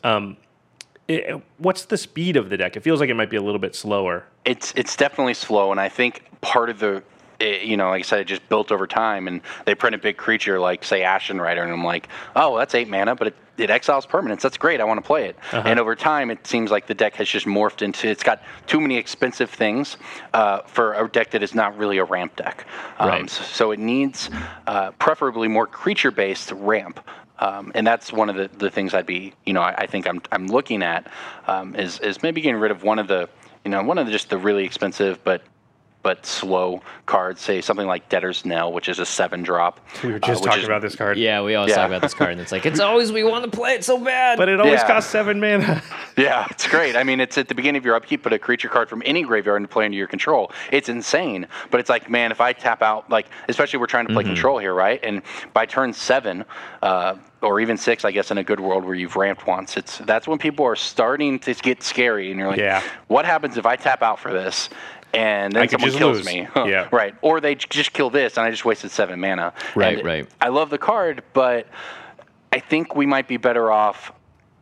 What's the speed of the deck? It feels like it might be a little bit slower. It's definitely slow, and I think part of the, like I said, it just built over time, and they print a big creature like, say, Ashen Rider, and I'm like, oh, that's 8 mana, but it exiles permanents. That's great. I want to play it. And over time, it seems like the deck has just morphed into, it's got too many expensive things for a deck that is not really a ramp deck. Right. So it needs preferably more creature-based ramp. And that's one of the things I'd be, I think I'm looking at is maybe getting rid of one of the just the really expensive but slow cards, say something like Debtor's Knell, which is a 7-drop. We were just talking about this card. Yeah, we always talk about this card, and it's like, we want to play it so bad. But it always costs 7 mana. Yeah, it's great. I mean, it's at the beginning of your upkeep, put a creature card from any graveyard and play into your control. It's insane. But it's like, man, if I tap out, like, especially we're trying to play control here, right? And by turn 7, or even 6, I guess, in a good world where you've ramped once, that's when people are starting to get scary, and you're like, what happens if I tap out for this? And then someone kills me. Yeah. Right. Or they just kill this, and I just wasted 7 mana. Right. I love the card, but I think we might be better off,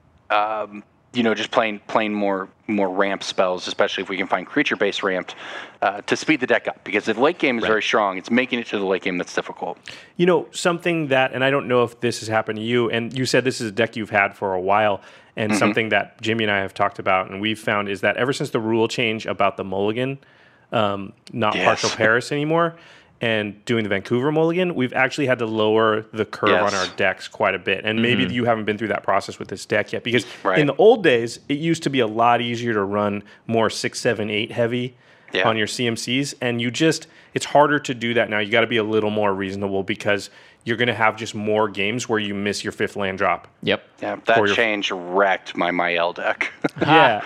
just playing more ramp spells, especially if we can find creature-based ramped to speed the deck up. Because the late game is very strong. It's making it to the late game that's difficult. Something that, and I don't know if this has happened to you, and you said this is a deck you've had for a while, and something that Jimmy and I have talked about, and we've found is that ever since the rule change about the mulligan, not partial Paris anymore, and doing the Vancouver mulligan, we've actually had to lower the curve on our decks quite a bit. And maybe you haven't been through that process with this deck yet, because in the old days, it used to be a lot easier to run more 6, 7, 8 heavy on your CMCs, and it's harder to do that now. You got to be a little more reasonable because you're going to have just more games where you miss your 5th land drop. Yep. Yeah, that change wrecked my Mael deck. Yeah.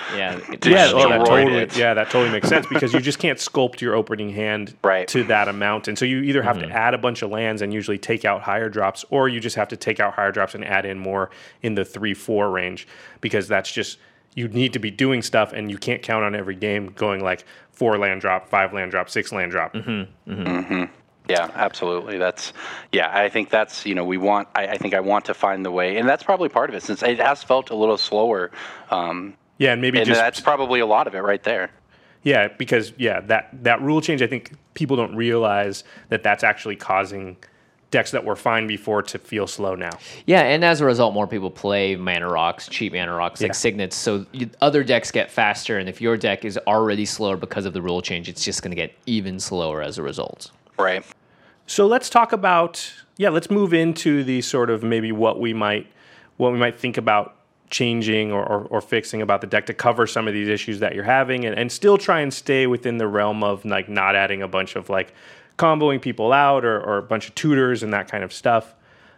That totally makes sense because you just can't sculpt your opening hand to that amount. And so you either have to add a bunch of lands and usually take out higher drops, or you just have to take out higher drops and add in more in the 3-4 range, because that's just, you need to be doing stuff and you can't count on every game going like 4 land drop, 5 land drop, 6 land drop. Yeah, absolutely. I think that's, I think I want to find the way, and that's probably part of it, since it has felt a little slower. And maybe that's probably a lot of it right there. Yeah, because that rule change, I think people don't realize that that's actually causing decks that were fine before to feel slow now. Yeah, and as a result, more people play mana rocks, cheap mana rocks like Signets, so other decks get faster, and if your deck is already slower because of the rule change, it's just going to get even slower as a result. Right. So let's talk about, let's move into the sort of maybe what we might think about changing or fixing about the deck to cover some of these issues that you're having, and still try and stay within the realm of like not adding a bunch of like comboing people out or a bunch of tutors and that kind of stuff.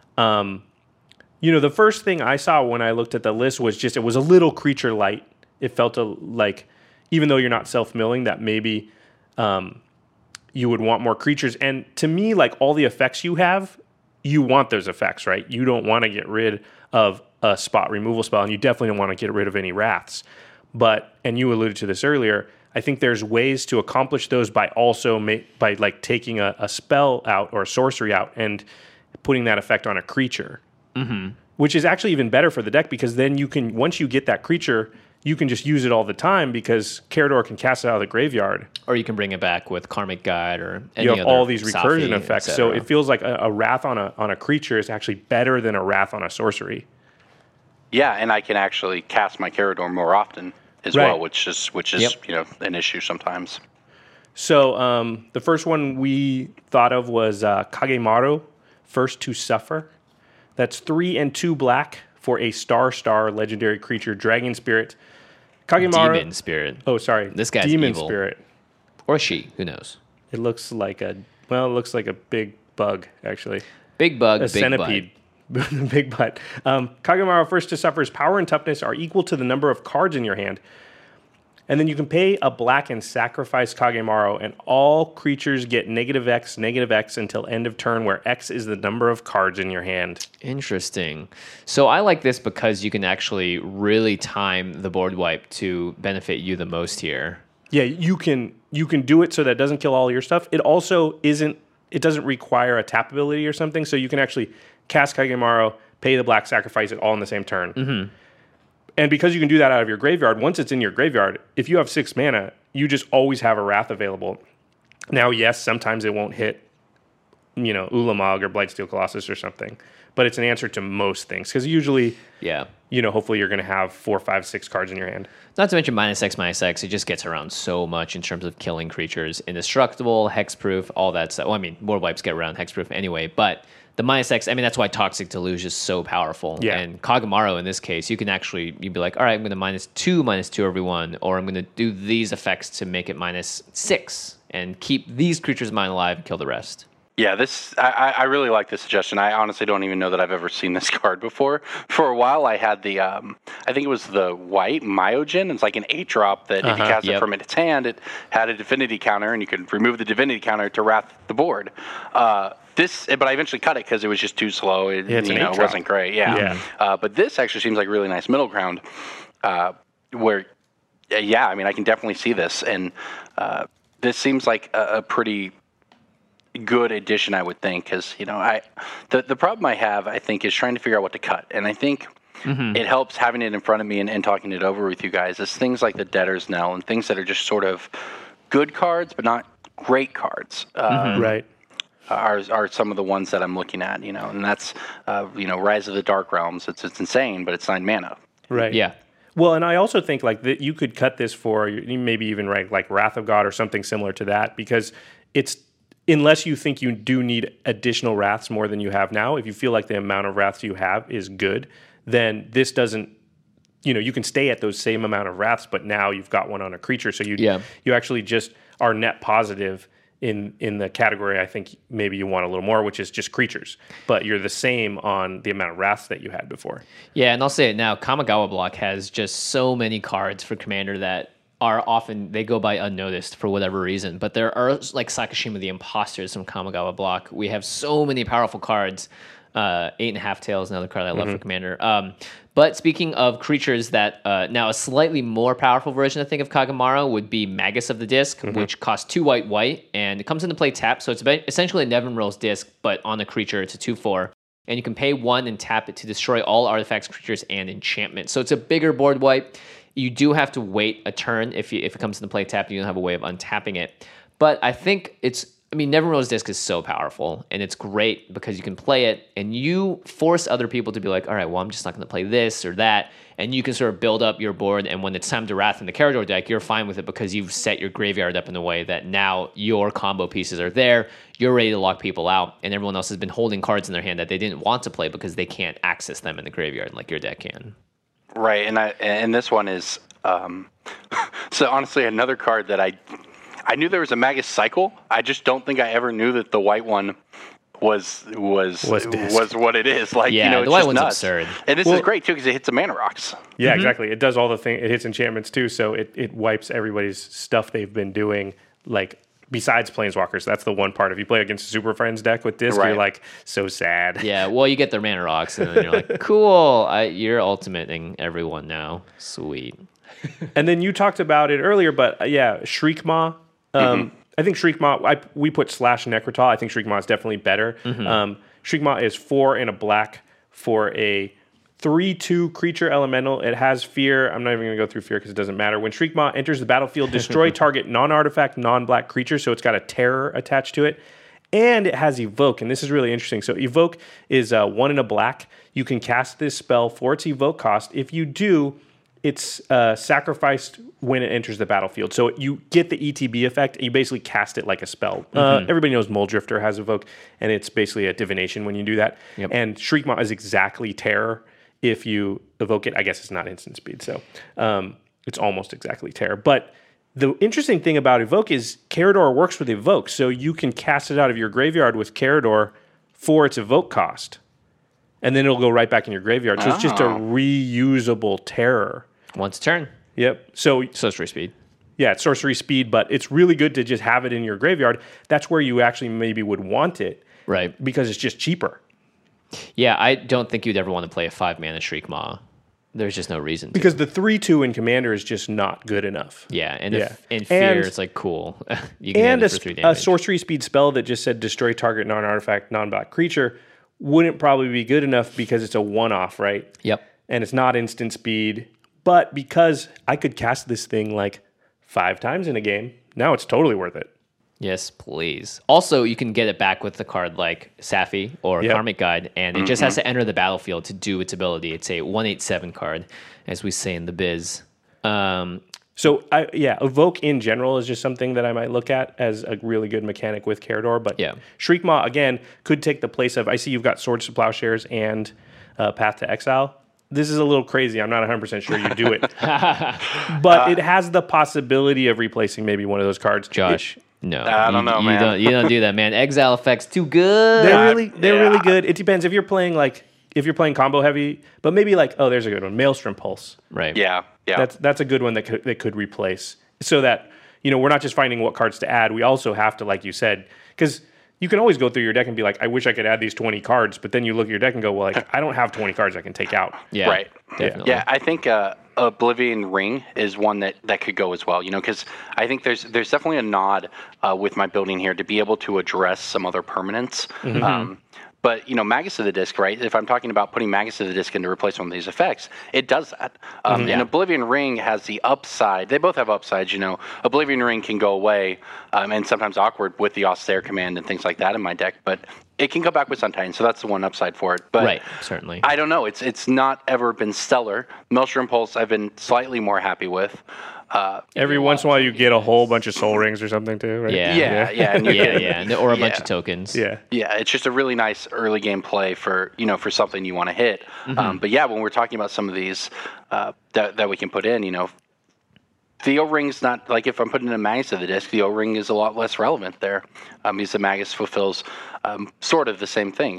The first thing I saw when I looked at the list was just, it was a little creature light. It felt like, even though you're not self-milling, that maybe you would want more creatures. And to me, like all the effects you have, you want those effects, right? You don't want to get rid of a spot removal spell, and you definitely don't want to get rid of any wraths. And you alluded to this earlier, I think there's ways to accomplish those by also by like taking a spell out or a sorcery out and putting that effect on a creature, which is actually even better for the deck, because then you can, once you get that creature, you can just use it all the time because Karador can cast it out of the graveyard. Or you can bring it back with Karmic Guide or any other. You have all these recursion Safi, effects. So it feels like a wrath on a creature is actually better than a wrath on a sorcery. Yeah, and I can actually cast my Karador more often as well, which is an issue sometimes. So the first one we thought of was Kagemaru, First to Suffer. That's 3 and 2 black for a star legendary creature, Dragon Spirit. Kagemaru. Demon Spirit. Oh, sorry. This guy's Demon evil. Spirit. Or she, who knows? It looks like a big bug, actually. Big bug, a big centipede. Big butt. Kagemaru, First to Suffer's power and toughness are equal to the number of cards in your hand. And then you can pay a black and sacrifice Kagemaru, and all creatures get -X until end of turn, where X is the number of cards in your hand. Interesting. So I like this because you can actually really time the board wipe to benefit you the most here. Yeah, you can do it so that it doesn't kill all your stuff. It also doesn't require a tap ability or something, so you can actually cast Kagemaru, pay the black, sacrifice it all in the same turn. Mm-hmm. And because you can do that out of your graveyard, once it's in your graveyard, if you have 6 mana, you just always have a Wrath available. Now, yes, sometimes it won't hit, Ulamog or Blightsteel Colossus or something, but it's an answer to most things, because usually, hopefully you're going to have 4, 5, 6 cards in your hand. Not to mention -X, it just gets around so much in terms of killing creatures. Indestructible, hexproof, all that stuff. Well, I mean, Board Wipes get around hexproof anyway, but the -X, I mean, that's why Toxic Deluge is so powerful. Yeah. And Kagemaru, in this case, you'd be like, all right, I'm going to -2 everyone, or I'm going to do these effects to make it -6 and keep these creatures of mine alive and kill the rest. Yeah, I really like this suggestion. I honestly don't even know that I've ever seen this card before. For a while, I had the, I think it was the white Myojin. It's like an 8-drop that if you cast it from its hand, it had a Divinity counter, and you could remove the Divinity counter to Wrath the board. But I eventually cut it because it was just too slow. It wasn't great. Yeah. But this actually seems like a really nice middle ground where, I mean, I can definitely see this. And this seems like a pretty good addition, I would think, because the problem I have, I think, is trying to figure out what to cut, and I think it helps having it in front of me and talking it over with you guys. Is things like the Debtor's Knell and things that are just sort of good cards but not great cards. Right. Are some of the ones that I'm looking at, and that's Rise of the Dark Realms. It's insane, but it's 9 mana. Right. Yeah. Well, and I also think like that you could cut this for maybe even like Wrath of God or something similar to that, because it's, unless you think you do need additional Wraths more than you have now, if you feel like the amount of Wraths you have is good, then this doesn't, you can stay at those same amount of Wraths, but now you've got one on a creature. So you actually just are net positive in the category I think maybe you want a little more, which is just creatures. But you're the same on the amount of Wraths that you had before. Yeah, and I'll say it now, Kamigawa Block has just so many cards for Commander that are often, they go by unnoticed for whatever reason. But there are, like Sakashima the Imposters from Kamigawa Block. We have so many powerful cards. 8.5 Tails, another card I love for Commander. But speaking of creatures that, now a slightly more powerful version, I think, of Kagemaru would be Magus of the Disc, which costs 2 white, and it comes into play tapped. So it's essentially a Nevinyrral's Disc, but on a creature, it's a 2/4. And you can pay 1 and tap it to destroy all artifacts, creatures, and enchantments. So it's a bigger board wipe. You do have to wait a turn if it comes into play tapped. You don't have a way of untapping it. But I think Nevinyrral's Disc is so powerful, and it's great because you can play it, and you force other people to be like, all right, well, I'm just not going to play this or that, and you can sort of build up your board, and when it's time to Wrath in the Carador deck, you're fine with it because you've set your graveyard up in a way that now your combo pieces are there, you're ready to lock people out, and everyone else has been holding cards in their hand that they didn't want to play because they can't access them in the graveyard like your deck can. Right, and this one is so honestly another card that I knew there was a Magus Cycle. I just don't think I ever knew that the white one was what it is. Like, the it's white just one's nuts. absurd. And this is great too because it hits the Mana Rocks. Yeah, exactly. It does all the things. It hits enchantments too, so it wipes everybody's stuff they've been doing. Like, besides Planeswalkers, that's the one part. If you play against a Super Friends deck with Disc, you're like, so sad. Yeah, well, you get their Mana Rocks, and then you're like, cool, you're ultimating everyone now. Sweet. And then you talked about it earlier, but Shriekmaw. I think Shriekmaw, we put /Necrotal. I think Shriekmaw is definitely better. Shriekmaw is 4 and a black for a 3/2 creature elemental. It has fear. I'm not even going to go through fear because it doesn't matter. When Shriekmaw enters the battlefield, destroy target non-artifact, non-black creature. So it's got a terror attached to it. And it has Evoke, and this is really interesting. So Evoke is 1 and a black. You can cast this spell for its Evoke cost. If you do, it's sacrificed when it enters the battlefield. So you get the ETB effect. You basically cast it like a spell. Everybody knows Muldrifter has Evoke, and it's basically a divination when you do that. Yep. And Shriekmaw is exactly terror if you evoke it. I guess it's not instant speed, so it's almost exactly terror. But the interesting thing about Evoke is Carador works with Evoke, so you can cast it out of your graveyard with Carador for its Evoke cost. And then it'll go right back in your graveyard. So it's just a reusable terror. Once a turn. Yep. So sorcery speed. Yeah, it's sorcery speed, but it's really good to just have it in your graveyard. That's where you actually maybe would want it. Right. Because it's just cheaper. Yeah, I don't think you'd ever want to play a 5-mana Shriekmaw. There's just no reason to. Because the 3/2 in Commander is just not good enough. Yeah, and if in Fear, And- it's like, cool. You can And hit it for 3 a damage. sorcery speed spell that just said destroy target non-artifact, non-black creature wouldn't probably be good enough because it's a one-off, right? Yep. And it's not instant speed. But because I could cast this thing like 5 times in a game, now it's totally worth it. Yes, please. Also, you can get it back with the card like Safi or Yep. Karmic Guide, and it just has to enter the battlefield to do its ability. It's a 1/8/7 card, as we say in the biz. So, Evoke in general is just something that I might look at as a really good mechanic with Carador. But Yeah. Shriekmaw, again, could take the place of, I see you've got Swords to Plowshares and Path to Exile. This is a little crazy. I'm not 100% sure you do it. But it has the possibility of replacing maybe one of those cards. Josh, no. I don't know, man. You don't do that, man. Exile effect's too good. They're really good. It depends if you're playing combo heavy, but maybe like, oh, there's a good one, Maelstrom Pulse. Right. Yeah. That's a good one that could replace, so that we're not just finding what cards to add. We also have to, like you said, because you can always go through your deck and be like, I wish I could add these 20 cards, but then you look at your deck and go, well, like I don't have 20 cards I can take out. Yeah. Right. Definitely. Yeah, I think Oblivion Ring is one that could go as well. Because I think there's definitely a nod with my building here to be able to address some other permanents. But Magus of the Disc, right? If I'm talking about putting Magus of the Disc in to replace one of these effects, it does that. And Oblivion Ring has the upside. They both have upsides. Oblivion Ring can go away, and sometimes awkward with the Austere command and things like that in my deck. But it can come back with Sun Titan, so that's the one upside for it. But Right, certainly. I don't know. It's not ever been stellar. Maelstrom Pulse, I've been slightly more happy with. Every once in a while, you get a whole bunch of Soul Rings or something too, right? Yeah. And you Yeah, can- yeah. Or a bunch of tokens. Yeah. Yeah, it's just a really nice early game play for for something you want to hit. But yeah, when we're talking about some of these that we can put in, the O-Ring's not, like if I'm putting in a Magus of the Disc, the O-Ring is a lot less relevant there. Because the Magus fulfills sort of the same thing.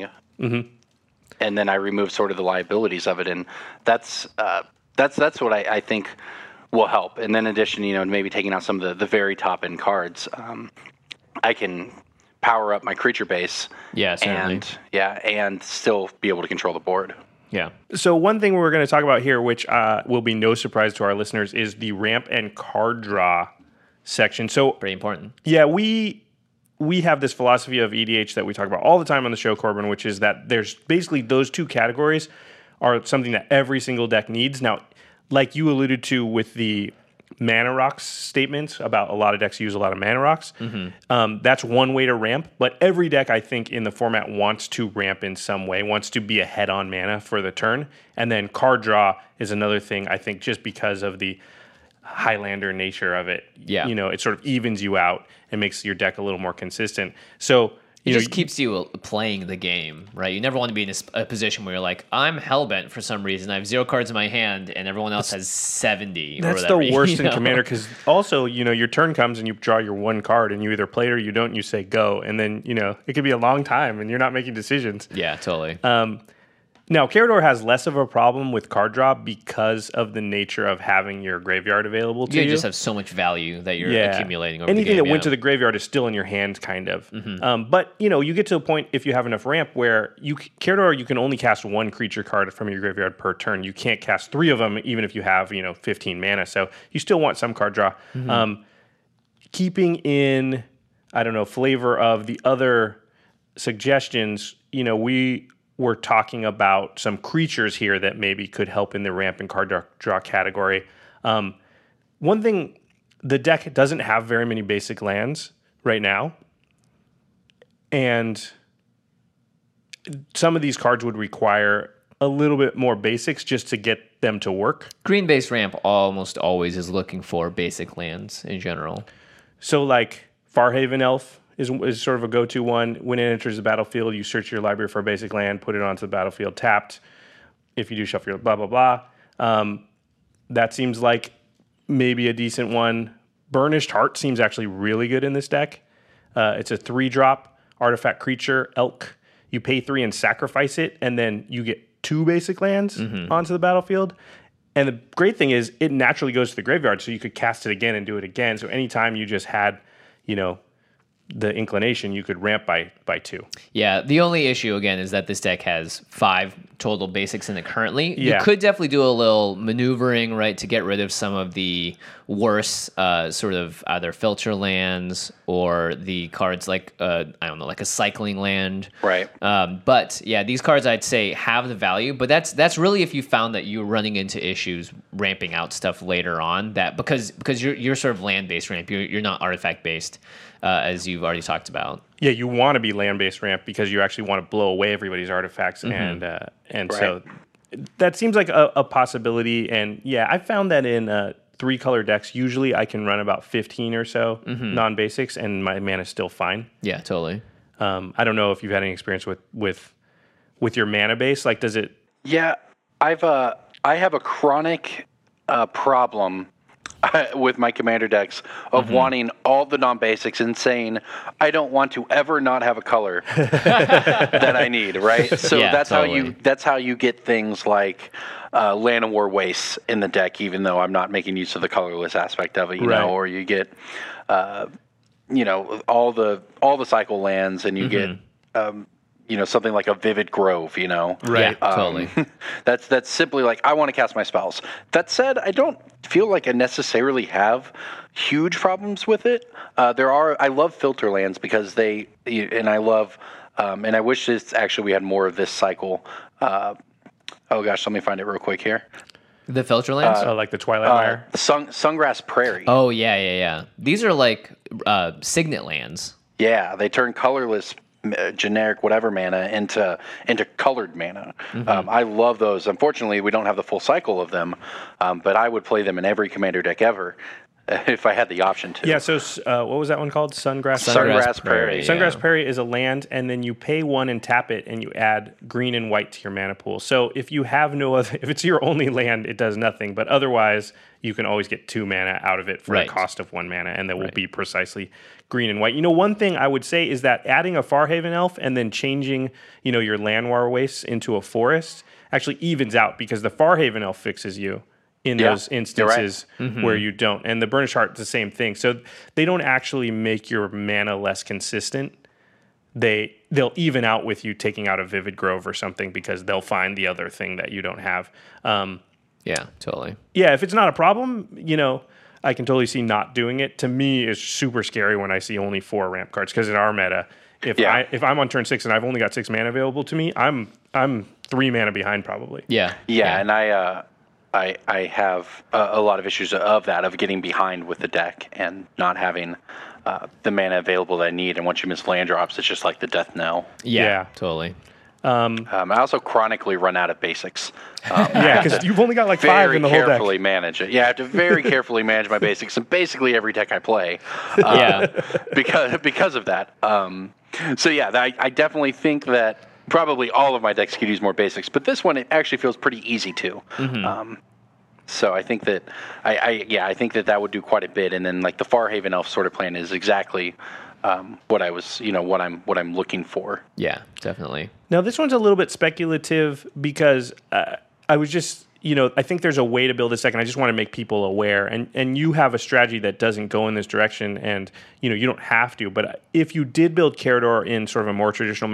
And then I remove sort of the liabilities of it, and that's what I think will help. And then in addition, maybe taking out some of the very top end cards, I can power up my creature base. Yeah, certainly. And still be able to control the board. Yeah. So one thing we're going to talk about here, which will be no surprise to our listeners, is the ramp and card draw section. So Pretty important. yeah, we have this philosophy of EDH that we talk about all the time on the show, Corbin, which is that there's basically those two categories are something that every single deck needs. Now, like you alluded to with the mana rocks statements about a lot of decks use a lot of mana rocks. That's one way to ramp, but every deck I think in the format wants to ramp in some way, wants to be ahead on mana for the turn. And then card draw is another thing, I think, just because of the Highlander nature of it. Yeah. It sort of evens you out and makes your deck a little more consistent. So It just keeps you playing the game, right? You never want to be in a position where you're like, I'm hellbent for some reason. I have 0 cards in my hand, and everyone else has 70. That's or whatever, the worst you in know? Commander, because also, your turn comes and you draw your one card, and you either play it or you don't, and you say go. And then, it could be a long time, and you're not making decisions. Yeah, totally. Now, Carador has less of a problem with card draw because of the nature of having your graveyard available to you. You just have so much value that you're accumulating over Anything the game. that went to the graveyard is still in your hand, kind of. But, you get to a point, if you have enough ramp, where Carador, you can only cast one creature card from your graveyard per turn. You can't cast 3 of them, even if you have, 15 mana. So you still want some card draw. Keeping in, flavor of the other suggestions, we were talking about some creatures here that maybe could help in the ramp and card draw category. One thing, the deck doesn't have very many basic lands right now. And some of these cards would require a little bit more basics just to get them to work. Green base ramp almost always is looking for basic lands in general. So like Farhaven Elf is sort of a go-to one. When it enters the battlefield, you search your library for a basic land, put it onto the battlefield tapped. If you do shuffle your blah, blah, blah. That seems like maybe a decent one. Burnished Heart seems actually really good in this deck. It's a 3-drop artifact creature, elk. You pay 3 and sacrifice it, and then you get 2 basic lands onto the battlefield. And the great thing is it naturally goes to the graveyard, so you could cast it again and do it again. So anytime you just had, the inclination, you could ramp by 2. Yeah, the only issue again is that this deck has 5 total basics in it currently. Yeah. You could definitely do a little maneuvering, right, to get rid of some of the worse sort of either filter lands or the cards like I don't know, like a cycling land. Right. But yeah, these cards I'd say have the value, but that's really if you found that you're running into issues ramping out stuff later on, that because you're sort of land based ramp, you're not artifact based. As you've already talked about. Yeah, you want to be land-based ramp because you actually want to blow away everybody's artifacts, and so that seems like a possibility. And yeah, I found that in 3-color decks, usually I can run about 15 or so non-basics, and my mana is still fine. Yeah, totally. I don't know if you've had any experience with your mana base. Like, does it? Yeah, I have a chronic problem with my commander decks of wanting all the non-basics and saying I don't want to ever not have a color that I need, right? So Yeah, totally. that's how you get things like Land of War Wastes in the deck, even though I'm not making use of the colorless aspect of it, you know, or you get you know, all the cycle lands, and you get you know, something like a Vivid Grove, you know. Right. Yeah, totally. That's simply like, I want to cast my spells. That said, I don't feel like I necessarily have huge problems with it. I love filter lands because and I love, and I wish we had more of this cycle. Oh gosh, let me find it real quick here. The filter lands? Like the Twilight Mire? Sungrass Prairie. Oh, yeah. These are like signet lands. Yeah, they turn colorless generic whatever mana into colored mana. I love those. Unfortunately, we don't have the full cycle of them, but I would play them in every commander deck ever if I had the option to. Yeah, so what was that one called? Sungrass Prairie. Sungrass Prairie is a land, and then you pay 1 and tap it, and you add green and white to your mana pool. So if you have no other, if it's your only land, it does nothing. But otherwise, you can always get 2 mana out of it for the cost of 1 mana, and that will be precisely green and white. You know, one thing I would say is that adding a Farhaven Elf and then changing, you know, your Llanowar Wastes into a forest actually evens out, because the Farhaven Elf fixes you in those instances where you don't. And the Burnished Heart is the same thing. So they don't actually make your mana less consistent. They'll even out with you taking out a Vivid Grove or something, because they'll find the other thing that you don't have. Yeah, totally. Yeah, if it's not a problem, you know, I can totally see not doing it. To me, it's super scary when I see only 4 ramp cards, because in our meta, if I'm on turn 6 and I've only got 6 mana available to me, I'm 3 mana behind probably. Yeah. And I have a lot of issues of getting behind with the deck and not having the mana available that I need. And once you miss land drops, it's just like the death knell. Yeah, totally. I also chronically run out of basics. Yeah, because you've only got like 5 in the whole deck. Very carefully manage it. Yeah, I have to very carefully manage my basics in basically every deck I play. Because of that. So yeah, I definitely think that probably all of my decks could use more basics, but this one, it actually feels pretty easy to. So I think that I think that would do quite a bit. And then like the Farhaven Elf sort of plan is exactly what I'm looking for. Yeah, definitely. Now this one's a little bit speculative, because I was just, you know, I think there's a way to build this deck, and I just want to make people aware. And you have a strategy that doesn't go in this direction, and you know, you don't have to. But if you did build Karador in sort of a more traditional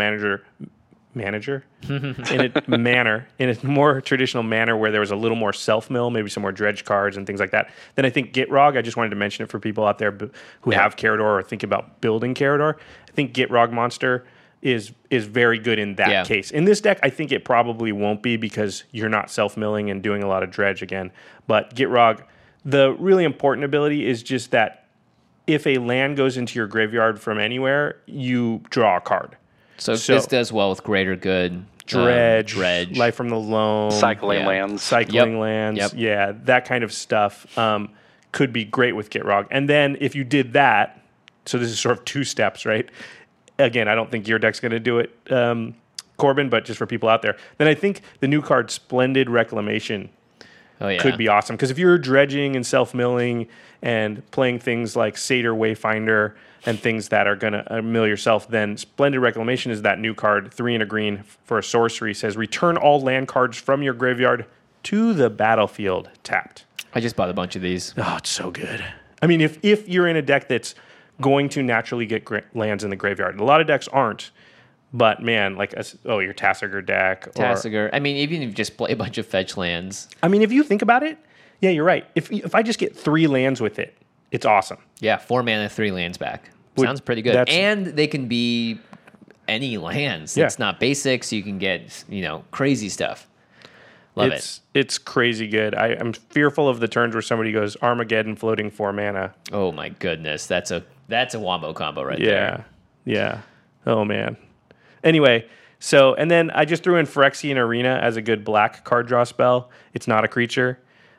in a more traditional manner, where there was a little more self-mill, maybe some more dredge cards and things like that, then I think Gitrog, I just wanted to mention it for people out there who have Karador or think about building Karador. I think Gitrog Monster is very good in that case. In this deck, I think it probably won't be, because you're not self-milling and doing a lot of dredge again. But Gitrog, the really important ability is just that if a land goes into your graveyard from anywhere, you draw a card. So this does well with Greater Good, Dredge, Life from the Loam, cycling lands, yeah, that kind of stuff could be great with Gitrog. And then if you did that, so this is sort of 2 steps, right? Again, I don't think your deck's going to do it, Corbin, but just for people out there, then I think the new card Splendid Reclamation could be awesome. Because if you're dredging and self-milling and playing things like Satyr Wayfinder and things that are going to mill yourself, then Splendid Reclamation is that new card, 3 and a green for a sorcery, says return all land cards from your graveyard to the battlefield tapped. I just bought a bunch of these. Oh, it's so good. I mean, if you're in a deck that's going to naturally get lands in the graveyard. A lot of decks aren't, but man, like your Tasigur deck. Tasigur. I mean, even if you just play a bunch of fetch lands. I mean, if you think about it, yeah, you're right. If I just get 3 lands with it, it's awesome. Yeah, 4 mana, 3 lands back. Sounds pretty good. And they can be any lands. Yeah. It's not basic, so you can get, crazy stuff. Love it. It's crazy good. I'm fearful of the turns where somebody goes Armageddon floating 4 mana. Oh my goodness. That's a wombo combo right there. Yeah. Oh man. Anyway, so and then I just threw in Phyrexian Arena as a good black card draw spell. It's not a creature.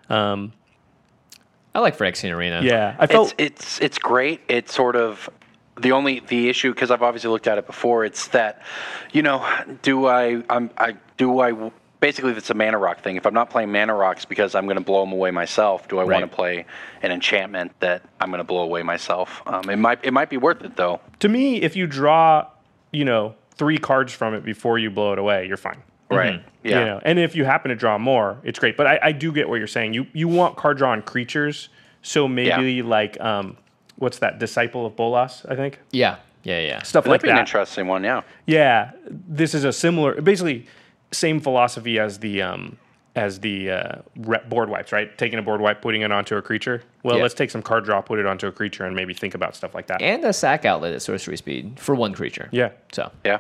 I like Phyrexian Arena. Yeah. I felt it's great. It's sort of the issue, because I've obviously looked at it before, it's that, basically it's a mana rock thing. If I'm not playing mana rocks because I'm going to blow them away myself, do I want to play an enchantment that I'm going to blow away myself? It might be worth it though. To me, if you draw, 3 cards from it before you blow it away, you're fine. Right. Mm-hmm. Yeah. And if you happen to draw more, it's great. But I do get what you're saying. You want card draw on creatures, so maybe like what's that? Disciple of Bolas, I think. Yeah. Stuff like That'd be an interesting one. Yeah. Yeah, this is a similar, basically same philosophy as the board wipes, right? Taking a board wipe, putting it onto a creature. Well, let's take some card draw, put it onto a creature, and maybe think about stuff like that. And a sack outlet at sorcery speed for 1 creature. Yeah. So. Yeah.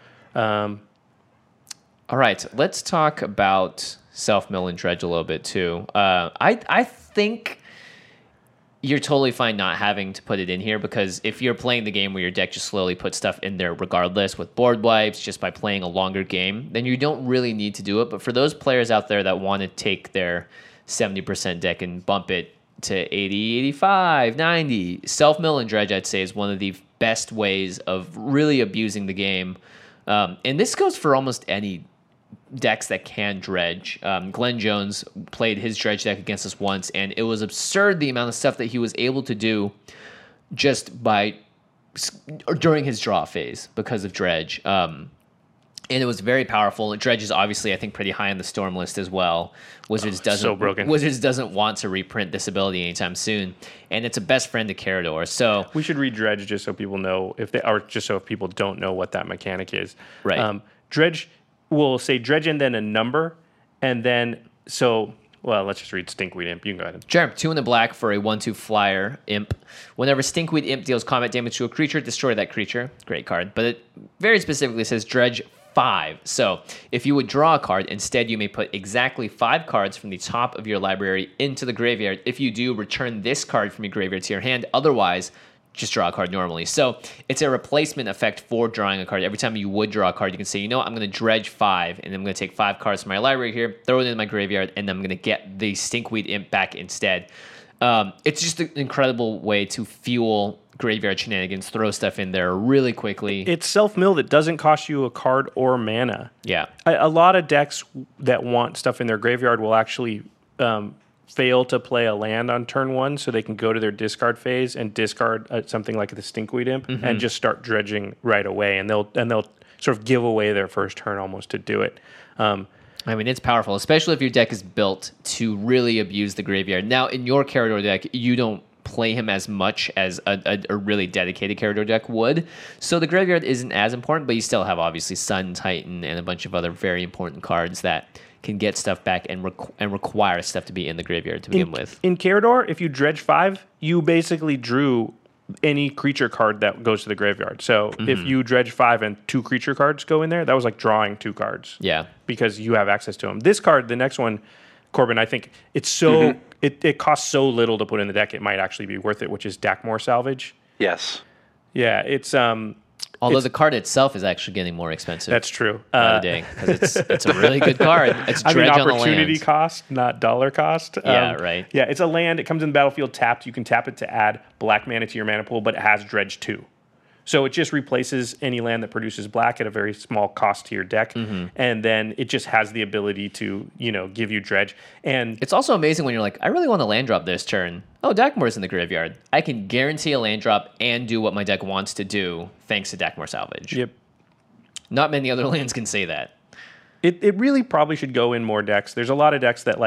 All right, let's talk about Self-Mill and Dredge a little bit too. I think you're totally fine not having to put it in here, because if you're playing the game where your deck just slowly puts stuff in there regardless with board wipes, just by playing a longer game, then you don't really need to do it. But for those players out there that want to take their 70% deck and bump it to 80, 85, 90, Self-Mill and Dredge, I'd say, is one of the best ways of really abusing the game. And this goes for almost any decks that can dredge. Glenn Jones played his dredge deck against us once, and it was absurd the amount of stuff that he was able to do just during his draw phase because of dredge. And it was very powerful. Dredge is obviously, I think, pretty high on the Storm list as well. Wizards doesn't want to reprint this ability anytime soon, and it's a best friend to Carador. So we should read Dredge just so people know if people don't know what that mechanic is. Right. Dredge will say dredge and then a number, and then let's just read Stinkweed Imp. You can go ahead. Sure. 2 in the black for a 1/2 flyer imp. Whenever Stinkweed Imp deals combat damage to a creature, destroy that creature. Great card. But it very specifically says dredge 5. So if you would draw a card, instead you may put exactly 5 cards from the top of your library into the graveyard. If you do, return this card from your graveyard to your hand. Otherwise, just draw a card normally. So it's a replacement effect for drawing a card. Every time you would draw a card, you can say, I'm going to dredge 5, and I'm going to take 5 cards from my library here, throw it in my graveyard, and then I'm going to get the Stinkweed Imp back instead. It's just an incredible way to fuel graveyard shenanigans, throw stuff in there really quickly. It's Self-Mill that doesn't cost you a card or mana. Yeah. A lot of decks that want stuff in their graveyard will actually fail to play a land on turn 1, so they can go to their discard phase and discard something like the Stinkweed Imp and just start dredging right away, and they'll sort of give away their first turn almost to do it. I mean, it's powerful, especially if your deck is built to really abuse the graveyard. Now, in your Carador deck, you don't play him as much as a really dedicated Carador deck would, so the graveyard isn't as important, but you still have obviously Sun, Titan, and a bunch of other very important cards that can get stuff back and require stuff to be in the graveyard to begin with. In Carador, if you dredge 5, you basically drew any creature card that goes to the graveyard. So if you dredge 5 and 2 creature cards go in there, that was like drawing 2 cards. Yeah. Because you have access to them. This card, the next one, Corbin, I think it's so it costs so little to put in the deck, it might actually be worth it, which is Dakmor Salvage. Yes. Yeah, it's Although the card itself is actually getting more expensive. That's true. By the day, because it's a really good card. It's dredge on the land. Opportunity cost, not dollar cost. Yeah, right. Yeah, it's a land. It comes in the battlefield tapped. You can tap it to add black mana to your mana pool, but it has dredge 2. So it just replaces any land that produces black at a very small cost to your deck, and then it just has the ability to, give you dredge. And it's also amazing when you're like, I really want a land drop this turn. Oh, Dakmor's in the graveyard. I can guarantee a land drop and do what my deck wants to do thanks to Dakmor Salvage. Yep. Not many other lands can say that. It really probably should go in more decks. There's a lot of decks that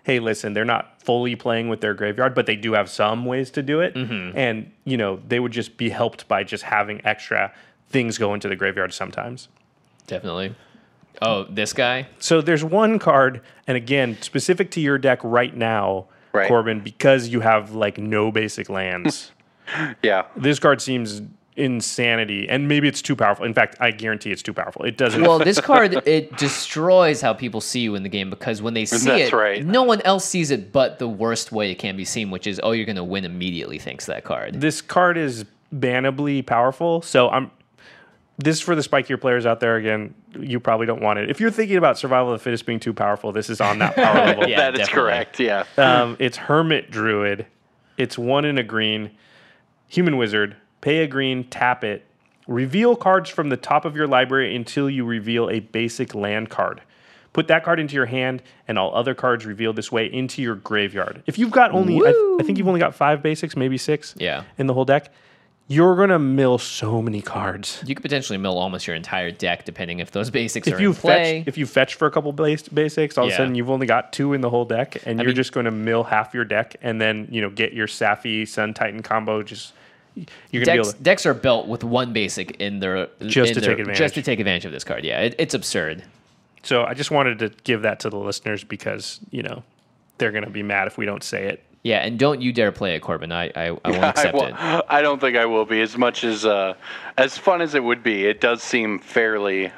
hey, listen, they're not fully playing with their graveyard, but they do have some ways to do it. And, they would just be helped by just having extra things go into the graveyard sometimes. Definitely. Oh, this guy? So there's one card, and again, specific to your deck right now, Right. Corbin, because you have like no basic lands. Yeah. This card seems insanity, and maybe it's too powerful. In fact, I guarantee it's too powerful. It doesn't. Well, this card, it destroys how people see you in the game because when they see That's it, right. no one else sees it but the worst way it can be seen, which is, oh, you're going to win immediately thanks to that card. This card is bannably powerful, so this is for the spikier players out there. Again, you probably don't want it. If you're thinking about Survival of the Fittest being too powerful, this is on that power level. Yeah, That is definitely. correct. Yeah. It's Hermit Druid. It's 1 and a green. Human Wizard. Pay a green, tap it. Reveal cards from the top of your library until you reveal a basic land card. Put that card into your hand, and all other cards revealed this way into your graveyard. If you've got only, I think you've only got 5 basics, maybe 6 Yeah. in the whole deck, you're going to mill so many cards. You could potentially mill almost your entire deck depending if those basics are If you in play. fetch, if you fetch for a couple basics, all of a Yeah. sudden you've only got 2 in the whole deck, and you're mean- just going to mill half your deck, and then get your Safi Sun Titan combo. Just you're going to be able to. Decks are built with 1 basic in their Just to take Just advantage. to take advantage of this card. Yeah, it's absurd. So I just wanted to give that to the listeners because they're going to be mad if we don't say it. Yeah, and don't you dare play it, Corbin. I won't accept it. I don't think I will be. As much as fun as it would be, it does seem fairly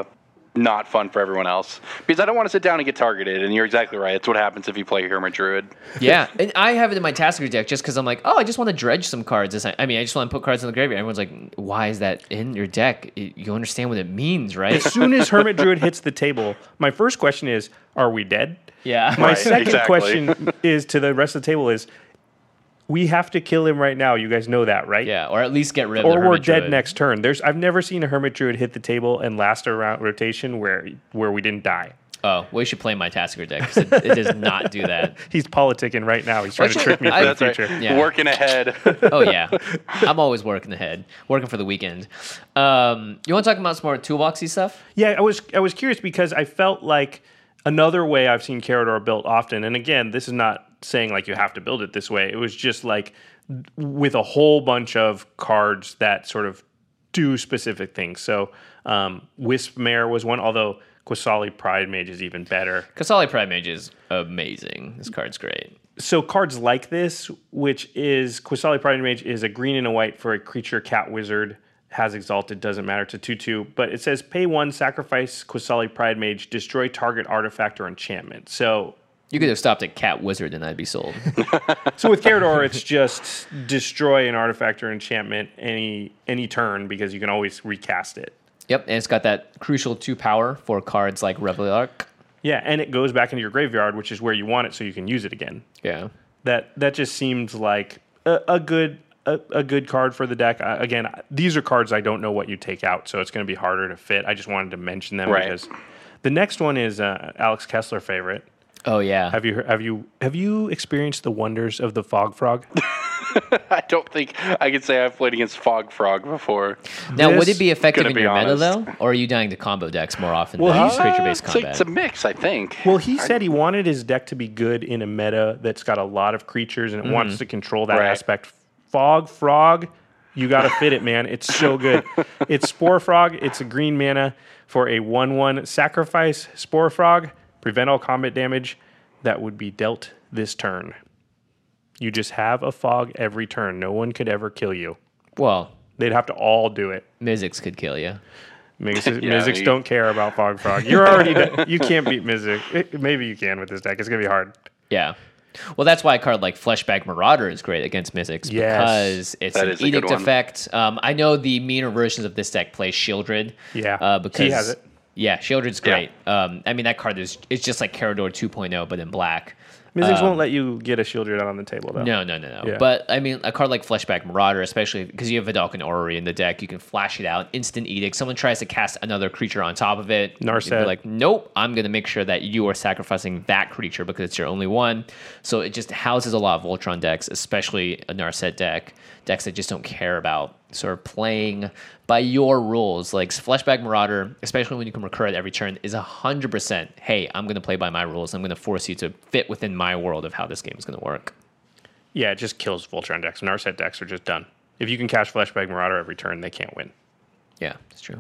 not fun for everyone else. Because I don't want to sit down and get targeted, and you're exactly right. It's what happens if you play Hermit Druid. Yeah, and I have it in my Tasker deck just because I'm like, oh, I just want to dredge some cards. I just want to put cards in the graveyard. Everyone's like, why is that in your deck? You understand what it means, right? As soon as Hermit Druid hits the table, my first question is, are we dead? Yeah. My Right, second exactly. question is to the rest of the table is, we have to kill him right now. You guys know that, right? Yeah, or at least get rid of Or the we're Hermit dead Druid. next turn. I've never seen a Hermit Druid hit the table and last a rotation where we didn't die. Oh, well, you should play my Tasker deck because it does not do that. He's politicking right now. He's trying to trick me for the That's right. future. Yeah. Working ahead. Oh, yeah. I'm always working ahead, working for the weekend. You want to talk about some more toolboxy stuff? Yeah, I was curious because I felt like another way I've seen Carador built often, and again, this is not saying like you have to build it this way. It was just like with a whole bunch of cards that sort of do specific things. So Wisp Mare was one, although Qasali Pride Mage is even better. Qasali Pride Mage is amazing. This card's great. So cards like this, which is Qasali Pride Mage, is a green and a white for a creature cat wizard, has exalted, doesn't matter, to 2/2. But it says pay 1, sacrifice Qasali Pride Mage, destroy target artifact or enchantment. So You could have stopped at Cat Wizard and I'd be sold. with Carador, it's just destroy an artifact or enchantment any turn because you can always recast it. Yep, and it's got that crucial 2 power for cards like Reveillark. Yeah, and it goes back into your graveyard, which is where you want it, so you can use it again. Yeah. That just seems like a good card for the deck. Again, these are cards I don't know what you take out, so it's going to be harder to fit. I just wanted to mention them Right. because the next one is Alex Kessler favorite. Oh, yeah. Have you experienced the wonders of the Fog Frog? I don't think I could say I've played against Fog Frog before. Now, would This- it be effective gonna in be your meta, honest. though? Or are you dying to combo decks more often Well, than he's- creature-based It's combat? a mix, I think. Well, he said he wanted his deck to be good in a meta that's got a lot of creatures and it wants to control that Right. aspect. Fog Frog, you got to fit it, man. It's so good. It's Spore Frog. It's a green mana for a 1/1 sacrifice. Spore Frog, prevent all combat damage that would be dealt this turn. You just have a fog every turn. No one could ever kill you. Well, They'd have to all do it. Mizzix could kill you. Mizzix don't care about Fog Frog. You're already you can't beat Mizzix. Maybe you can with this deck. It's gonna be hard. Yeah. Well, that's why a card like Fleshbag Marauder is great against Mizzix Yes. because it's That an is a good edict one. effect. I know the meaner versions of this deck play Shieldred. Yeah, because he has it. Yeah, Shieldred's great. That card it's just like Carador 2.0, but in black. Mizzix won't let you get a Shieldred out on the table though. No. Yeah. But a card like Fleshback Marauder, especially because you have Vidalcan Orrery in the deck, you can flash it out, instant edict. Someone tries to cast another creature on top of it. Narset. You'd be like, nope, I'm going to make sure that you are sacrificing that creature because it's your only one. So it just houses a lot of Voltron decks, especially a Narset deck, decks that just don't care about sort of playing by your rules. Like Fleshbag Marauder, especially when you can recur it every turn, is 100%, hey, I'm going to play by my rules. I'm going to force you to fit within my world of how this game is going to work. Yeah, it just kills Voltron decks. Narset decks are just done. If you can cast Fleshbag Marauder every turn, they can't win. Yeah, that's true.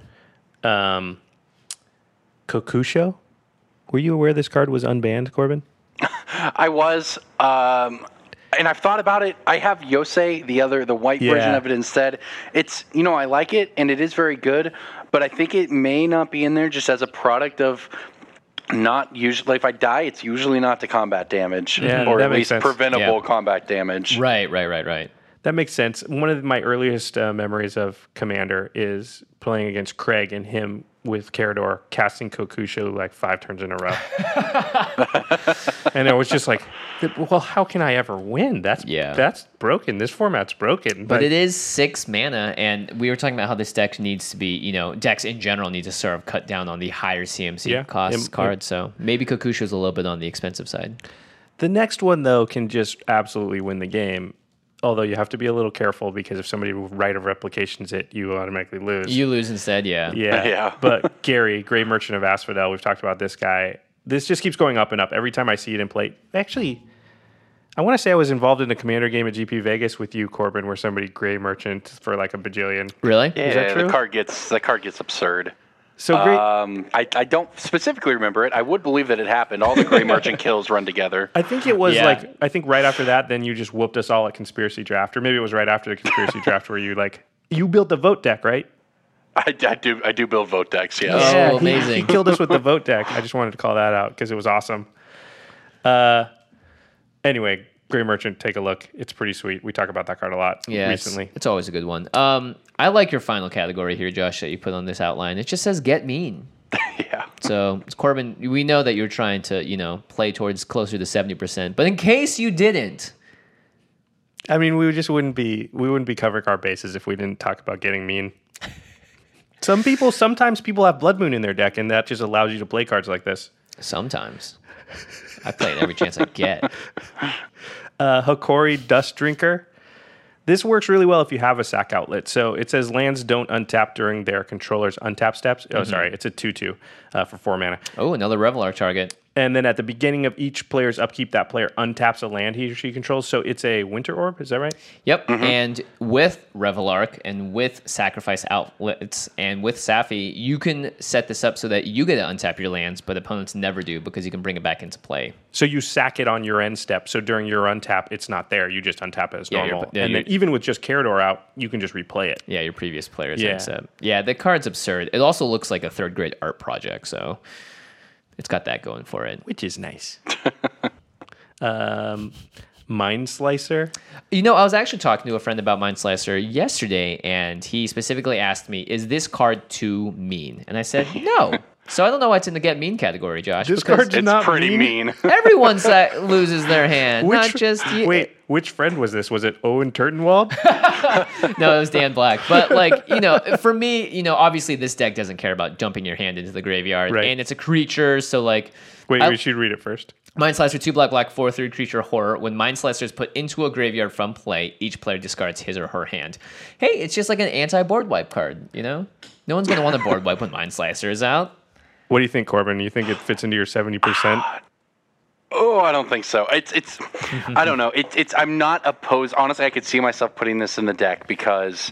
Kokusho? Were you aware this card was unbanned, Corbin? I was, and I've thought about it. I have Yosei, the white version of it instead. It's, I like it, and it is very good, but I think it may not be in there just as a product of not usually, if I die, it's usually not to combat damage, or at least preventable combat damage. Right. That makes sense. One of my earliest memories of Commander is playing against Craig and him with Carador casting Kokusho like 5 turns in a row. And it was just like, well, how can I ever win? That's broken. This format's broken. But it is 6 mana, and we were talking about how this deck needs to be, decks in general need to sort of cut down on the higher CMC cost cards. So maybe Kokusho's a little bit on the expensive side. The next one, though, can just absolutely win the game. Although you have to be a little careful because if somebody Rite of Replications it, you automatically lose. You lose instead, yeah. Yeah. But Gary, Grey Merchant of Asphodel, we've talked about this guy. This just keeps going up and up. Every time I see it in play. Actually, I want to say I was involved in a Commander game at GP Vegas with you, Corbin, where somebody Grey Merchant for like a bajillion. Really? Yeah, Is that true? The card gets absurd. So great. I don't specifically remember it. I would believe that it happened. All the Grey Merchant kills run together. I think it was I think right after that, then you just whooped us all at Conspiracy Draft. Or maybe it was right after the Conspiracy Draft where you built the vote deck, right? I do build vote decks, yes. Oh, amazing. He killed us with the vote deck. I just wanted to call that out because it was awesome. Anyway, Grey Merchant, take a look. It's pretty sweet. We talk about that card a lot recently. It's always a good one. I like your final category here, Josh, that you put on this outline. It just says get mean. Yeah. So, Corbin, we know that you're trying to, play towards closer to 70%. But in case you didn't, I mean, we wouldn't be covering our bases if we didn't talk about getting mean. Sometimes people have Blood Moon in their deck, and that just allows you to play cards like this. sometimes I play it every chance I get. Hokori Dust Drinker. This works really well if you have a sack outlet. So it says lands don't untap during their controller's untap steps. Oh, sorry. It's a 2/2 for 4 mana. Oh, another Revelar target. And then at the beginning of each player's upkeep, that player untaps a land he or she controls. So it's a Winter Orb. Is that right? Yep. And with Revelark and with Sacrifice Outlets and with Safi, you can set this up so that you get to untap your lands, but opponents never do because you can bring it back into play. So you sack it on your end step. So during your untap, it's not there. You just untap it as normal. And then even with just Carador out, you can just replay it. Yeah, your previous player's end step. Yeah, the card's absurd. It also looks like a third-grade art project, so it's got that going for it. Which is nice. Mind Slicer. I was actually talking to a friend about Mind Slicer yesterday, and he specifically asked me, is this card too mean? And I said, no. So I don't know why it's in the get mean category, Josh. This card's not pretty mean. Everyone loses their hand, not just you. Wait, which friend was this? Was it Owen Turtenwald? No, it was Dan Black. But for me, obviously this deck doesn't care about dumping your hand into the graveyard, right. And it's a creature, so wait, we should read it first. Mind Slicer, 2 black, 4/3 creature horror. When Mind Slicer is put into a graveyard from play, each player discards his or her hand. Hey, it's just like an anti-board wipe card, No one's going to want a board wipe when Mind Slicer is out. What do you think, Corbin? You think it fits into your 70%? Oh, I don't think so. It's I don't know. It's I'm not opposed. Honestly, I could see myself putting this in the deck because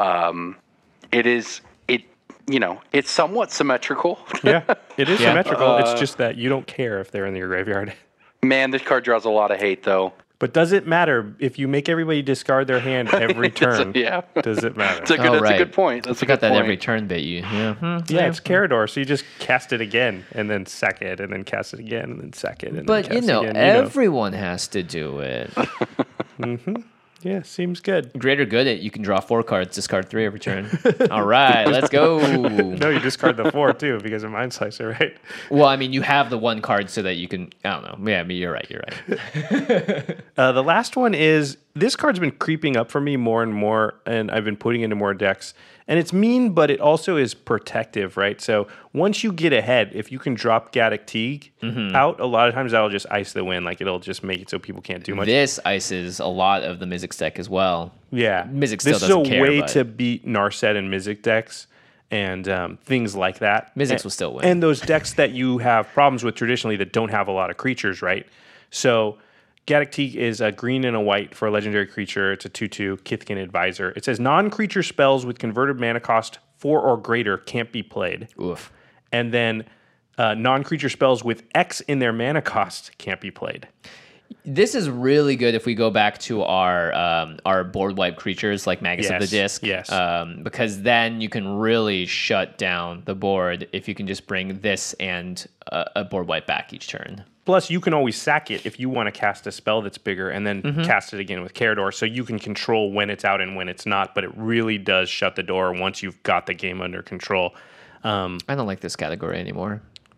it's somewhat symmetrical. Yeah, it is symmetrical. It's just that you don't care if they're in your graveyard. Man, this card draws a lot of hate, though. But does it matter if you make everybody discard their hand every turn? Does it matter? That's a good point. That's a good that point. every turn bit you. Yeah. Yeah, it's Carador, so you just cast it again and then sack it and then cast it again and then sack it. And but then cast it again, everyone has to do it. Mm-hmm. Yeah, seems good. Greater good at you can draw 4 cards, discard 3 every turn. All right, let's go. No, you discard the 4 too because of Mind Slicer, right? Well, I mean, you have the 1 card so that you can. I don't know. Yeah, I mean, you're right. The last one is this card's been creeping up for me more and more, and I've been putting into more decks. And it's mean, but it also is protective, right? So once you get ahead, if you can drop Gaddock Teeg out, a lot of times that'll just ice the win. Like, it'll just make it so people can't do much. This ices a lot of the Mizzix deck as well. Yeah. Mizzix still this doesn't is a care, way but- to beat Narset and Mizzix decks and things like that. Mizzix will still win. And those decks that you have problems with traditionally that don't have a lot of creatures, right? So Gaddock Teeg is a green and a white for a legendary creature. It's a 2/2 Kithkin Advisor. It says non-creature spells with converted mana cost 4 or greater can't be played. Oof. And then non-creature spells with X in their mana cost can't be played. This is really good if we go back to our board wipe creatures like Magus of the Yes, Disc. yes. Because then you can really shut down the board if you can just bring this and a board wipe back each turn. Plus, you can always sack it if you want to cast a spell that's bigger and then cast it again with Carador, so you can control when it's out and when it's not, but it really does shut the door once you've got the game under control. I don't like this category anymore.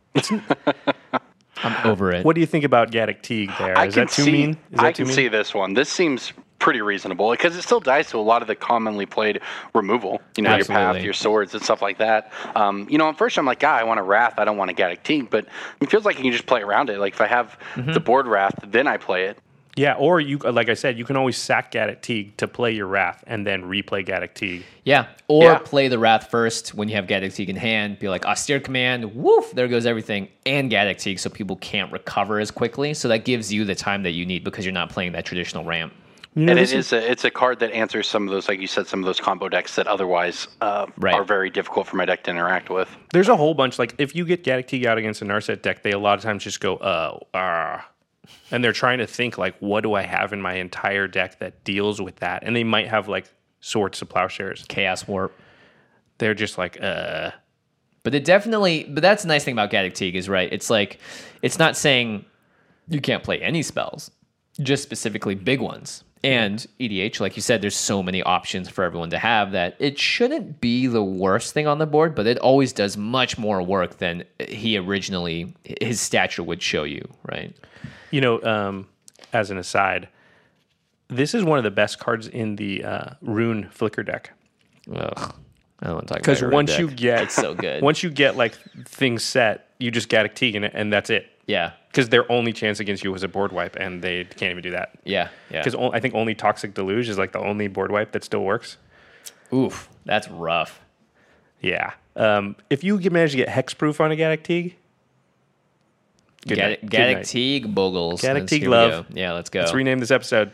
I'm over it. What do you think about Gaddock Teeg there? Is that too mean? Is that I too can mean? see this one. This seems pretty reasonable because it still dies to a lot of the commonly played removal. You know, your Absolutely. path, your swords, and stuff like that. You know, at first I'm like, I want a Wrath. I don't want a Gaddock Teeg, but it feels like you can just play around it. Like if I have the board Wrath, then I play it. Yeah, or you, like I said, you can always sack Gaddock Teeg to play your Wrath and then replay Gaddock Teeg. Yeah, or Yeah. play the Wrath first when you have Gaddock Teeg in hand. Be like, Austere Command, woof, there goes everything, and Gaddock Teeg, so people can't recover as quickly. So that gives you the time that you need because you're not playing that traditional ramp. You know, And this it's a card that answers some of those, like you said, some of those combo decks that otherwise Right. are very difficult for my deck to interact with. There's a whole bunch. Like, if you get Gaddock Teeg out against a Narset deck, they a lot of times just go, and they're trying to think, like, what do I have in my entire deck that deals with that? And they might have, like, Swords to Plowshares. Chaos Warp. They're just like, But that's the nice thing about Gaddock Teeg is, right, it's like, it's not saying you can't play any spells, just specifically big ones. And EDH, like you said, there's so many options for everyone to have that it shouldn't be the worst thing on the board, but it always does much more work than his stature would show you, right? You know, as an aside, this is one of the best cards in the Rune Flicker deck. Ugh. I don't want to talk about Because it. once you get it's so good. once you get like things set, you just Gaddock Teeg in it, and that's it. Yeah. Because their only chance against you was a board wipe, and they can't even do that. Yeah. Yeah. Because I think only Toxic Deluge is like the only board wipe that still works. Oof. That's rough. Yeah. If you can manage to get Hexproof on a Gaddock Teeg, good night. Good Gaddock night. Teeg Bogles. Gaddock Let's- Teeg here we love. go. Yeah, let's go. Let's rename this episode.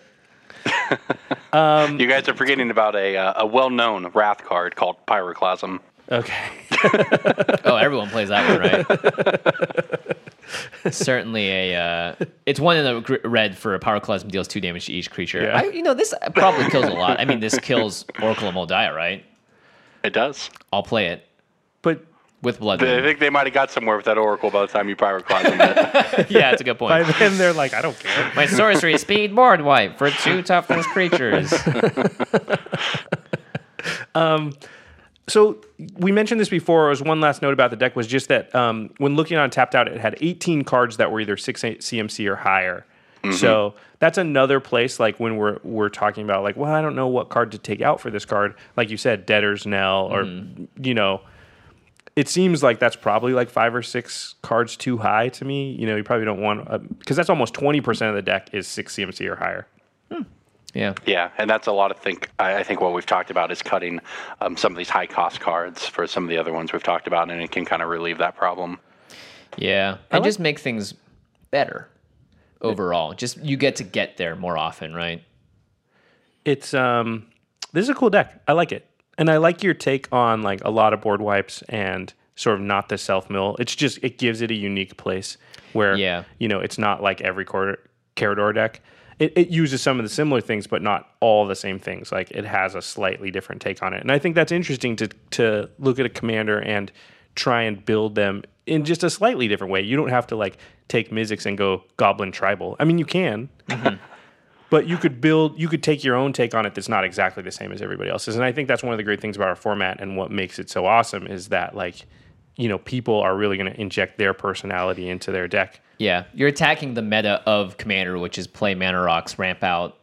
You guys are forgetting about a well-known Wrath card called Pyroclasm. Okay. Oh, everyone plays that one, right? Certainly it's one in the red for a Pyroclasm deals 2 damage to each creature. Yeah. This probably kills a lot. I mean, this kills Oracle of Moldiah, right? It does. I'll play it But with Blood I Moon. think they might have got somewhere with that Oracle by the time you Pyroclasm it. Yeah, that's a good by point. then they're like, I don't care. My sorcery is speed board wipe for 2 toughness creatures. So we mentioned this before. As one last note about the deck was just that when looking on Tapped Out, it had 18 cards that were either 6 CMC or higher. So that's another place, like when we're talking about, like, well, I don't know what card to take out for this card. Like you said, Debtor's Knell, or you know, it seems like that's probably like 5 or 6 cards too high to me. You know, you probably don't want because that's almost 20% of the deck is 6 CMC or higher. Yeah. Yeah, and that's a lot of I think what we've talked about is cutting some of these high-cost cards for some of the other ones we've talked about, and it can kind of relieve that problem. Yeah. And just make things better overall. Just you get there more often, right? It's this is a cool deck. I like it. And I like your take on like a lot of board wipes and sort of not the self mill. It's just it gives it a unique place where you know, it's not like every Carador deck. It uses some of the similar things, but not all the same things. Like it has a slightly different take on it. And I think that's interesting to look at a commander and try and build them in just a slightly different way. You don't have to like take Mizzix and go Goblin Tribal. I mean, you can. But you could take your own take on it that's not exactly the same as everybody else's. And I think that's one of the great things about our format and what makes it so awesome is that, like, you know, people are really going to inject their personality into their deck. Yeah. You're attacking the meta of Commander, which is play mana rocks, ramp out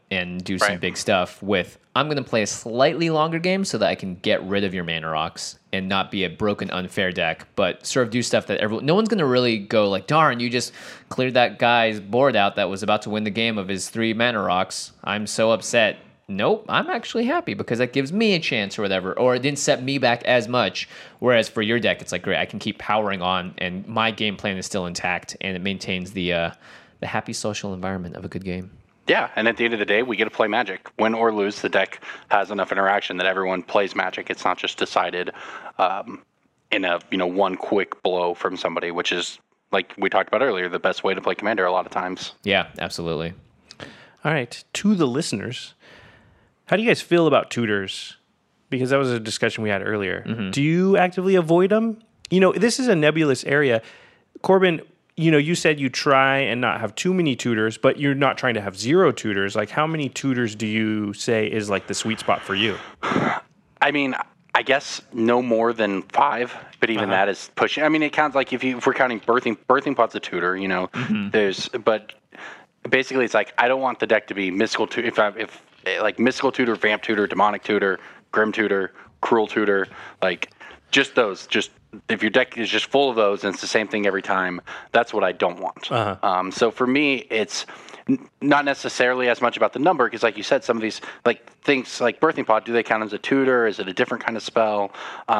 and do some Right. big stuff with, I'm going to play a slightly longer game so that I can get rid of your mana rocks and not be a broken, unfair deck, but sort of do stuff that no one's going to really go like, darn, you just cleared that guy's board out that was about to win the game of his 3 mana rocks. I'm so upset. Nope, I'm actually happy because that gives me a chance or whatever, or it didn't set me back as much. Whereas for your deck, it's like, great, I can keep powering on and my game plan is still intact and it maintains the happy social environment of a good game. Yeah, and at the end of the day, we get to play Magic. Win or lose, the deck has enough interaction that everyone plays Magic. It's not just decided in a one quick blow from somebody, which is, like we talked about earlier, the best way to play Commander a lot of times. Yeah, absolutely. All right, to the listeners, how do you guys feel about tutors? Because that was a discussion we had earlier. Do you actively avoid them? This is a nebulous area. Corbin, you said you try and not have too many tutors, but you're not trying to have 0 tutors. Like, how many tutors do you say is like the sweet spot for you? I mean, I guess no more than 5, but even that is pushing. I mean, it counts like if we're counting birthing pod's a tutor, but basically it's like I don't want the deck to be mystical tutor. If like mystical tutor, vamp tutor, demonic tutor, grim tutor, cruel tutor, like just those. Just if your deck is just full of those and it's the same thing every time, that's what I don't want. So for me, it's not necessarily as much about the number because, like you said, some of these like things like birthing pod, do they count as a tutor? Is it a different kind of spell?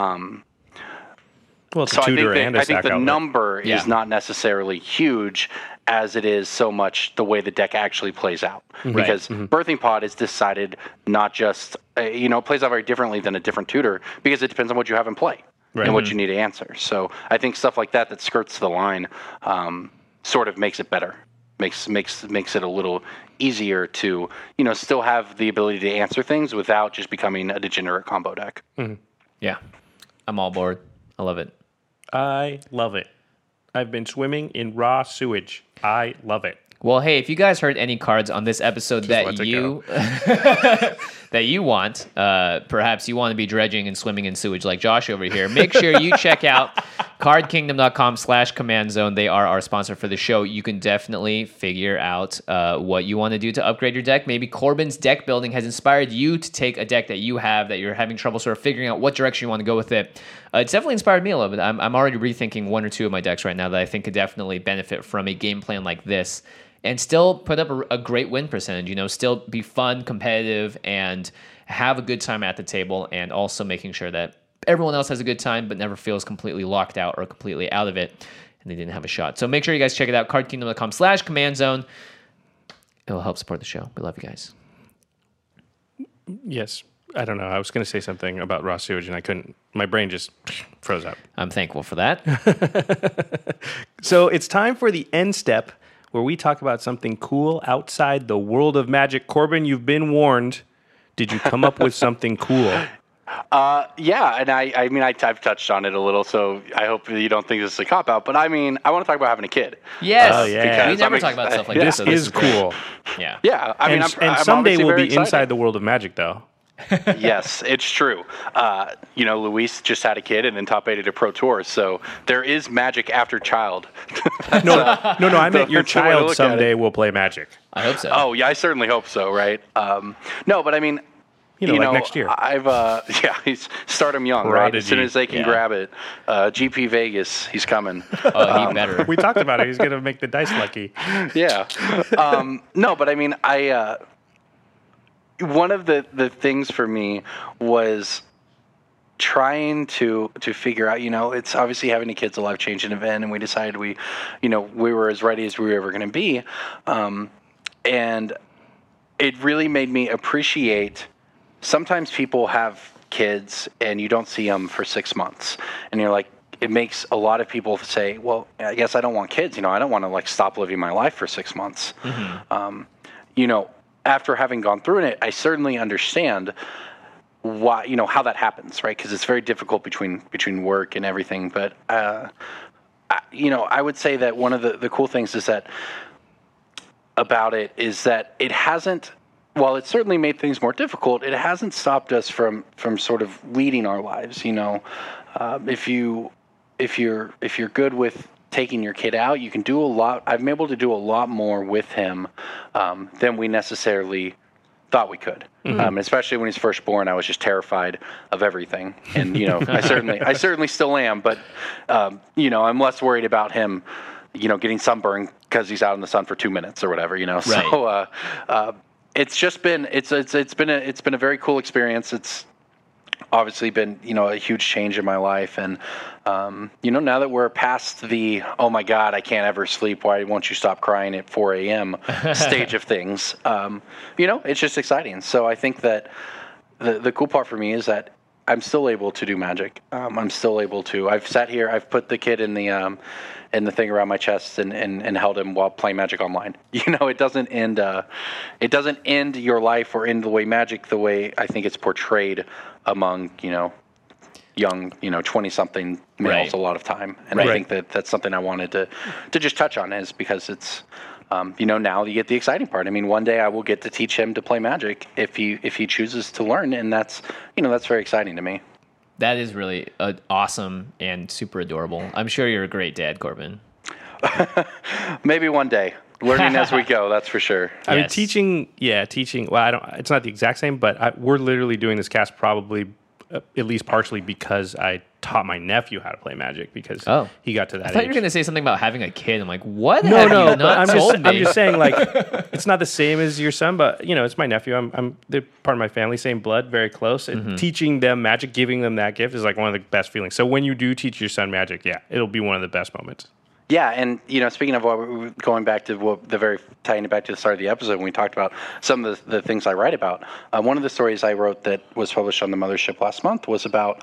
Well, it's a tutor and a I think sack the outlet. number Yeah. is not necessarily huge as it is so much the way the deck actually plays out. Because birthing pod is decided not just, it plays out very differently than a different tutor because it depends on what you have in play and what you need to answer. So I think stuff like that skirts the line sort of makes it better, makes it a little easier to, still have the ability to answer things without just becoming a degenerate combo deck. Yeah, I'm all board. I love it. I love it. I've been swimming in raw sewage. I love it. Well, hey, if you guys heard any cards on this episode let that it you that you want, perhaps you want to be dredging and swimming in sewage like Josh over here, make sure you check out cardkingdom.com/command zone. They are our sponsor for the show. You can definitely figure out what you want to do to upgrade your deck. Maybe Corbin's deck building has inspired you to take a deck that you have that you're having trouble sort of figuring out what direction you want to go with it. It's definitely inspired me a little bit. I'm already rethinking 1 or 2 of my decks right now that I think could definitely benefit from a game plan like this and still put up a great win percentage, still be fun, competitive, and have a good time at the table, and also making sure that everyone else has a good time but never feels completely locked out or completely out of it and they didn't have a shot. So make sure you guys check it out, cardkingdom.com/command zone. It'll help support the show. We love you guys. Yes. I don't know. I was going to say something about raw sewage and I couldn't. My brain just froze up. I'm thankful for that. So it's time for the end step where we talk about something cool outside the world of Magic. Corbin, you've been warned. Did you come up with something cool? Yeah, and I've touched on it a little, so I hope you don't think this is a cop-out, but I want to talk about having a kid. Yes. Oh, yeah. Because We never I'm talk about stuff like yeah. this. This So is cool. Yeah. Yeah, And I'm someday obviously we'll very be excited. inside the world of Magic, though. Yes, it's true. Luis just had a kid and then top 8 at a Pro Tour, so there is Magic after child. No, I meant your that's the way to child look at someday will play Magic. I hope so. Oh, yeah, I certainly hope so, right? No, but I mean, like next year. I've he's start him young, right? As soon Prodigy. as they can Yeah. grab it. GP Vegas, he's coming. Oh, he better. We talked about it. He's going to make the dice lucky. Yeah. No, but I mean, one of the things for me was trying to figure out, it's obviously having a kid's a life-changing event, and we decided we were as ready as we were ever going to be. And it really made me appreciate, sometimes people have kids and you don't see them for 6 months, and you're like, it makes a lot of people say, well, I guess I don't want kids. I don't want to stop living my life for 6 months. After having gone through it, I certainly understand why, how that happens, right? Because it's very difficult between work and everything. But, I would say that one of the cool things is that about it is that it hasn't, while it certainly made things more difficult, it hasn't stopped us from sort of leading our lives. If you're good with taking your kid out, you can do a lot. I've been able to do a lot more with him than we necessarily thought we could. Especially when he's first born, I was just terrified of everything. And, I certainly still am, but, I'm less worried about him, getting sunburned because he's out in the sun for 2 minutes or whatever, Right. So, it's just been, it's been a very cool experience. It's obviously been, a huge change in my life. And, now that we're past the, oh my God, I can't ever sleep, why won't you stop crying at 4 a.m. stage of things, it's just exciting. So I think that the cool part for me is that I'm still able to do magic. I'm still able to, I've sat here, I've put the kid in the thing around my chest and held him while playing Magic Online. It doesn't end your life or end the way I think it's portrayed among, young, 20-something males Right. a lot of time. And I think that that's something I wanted to just touch on, is because it's, now you get the exciting part. I mean, one day I will get to teach him to play Magic if he chooses to learn. And that's very exciting to me. That is really awesome and super adorable. I'm sure you're a great dad, Corbin. Maybe one day. Learning as we go, that's for sure. I mean, Yes. teaching. Well, it's not the exact same, but we're literally doing this cast probably at least partially because I taught my nephew how to play Magic because he got to that I thought age. you were going to say something about having a kid. I'm like, what? No, Have no, you but not told me? I'm just saying, like, it's not the same as your son, but it's my nephew. They're part of my family, same blood, very close. And teaching them Magic, giving them that gift is like one of the best feelings. So when you do teach your son Magic, it'll be one of the best moments. Yeah, and speaking of going back to tying it back to the start of the episode when we talked about some of the things I write about, one of the stories I wrote that was published on the Mothership last month was about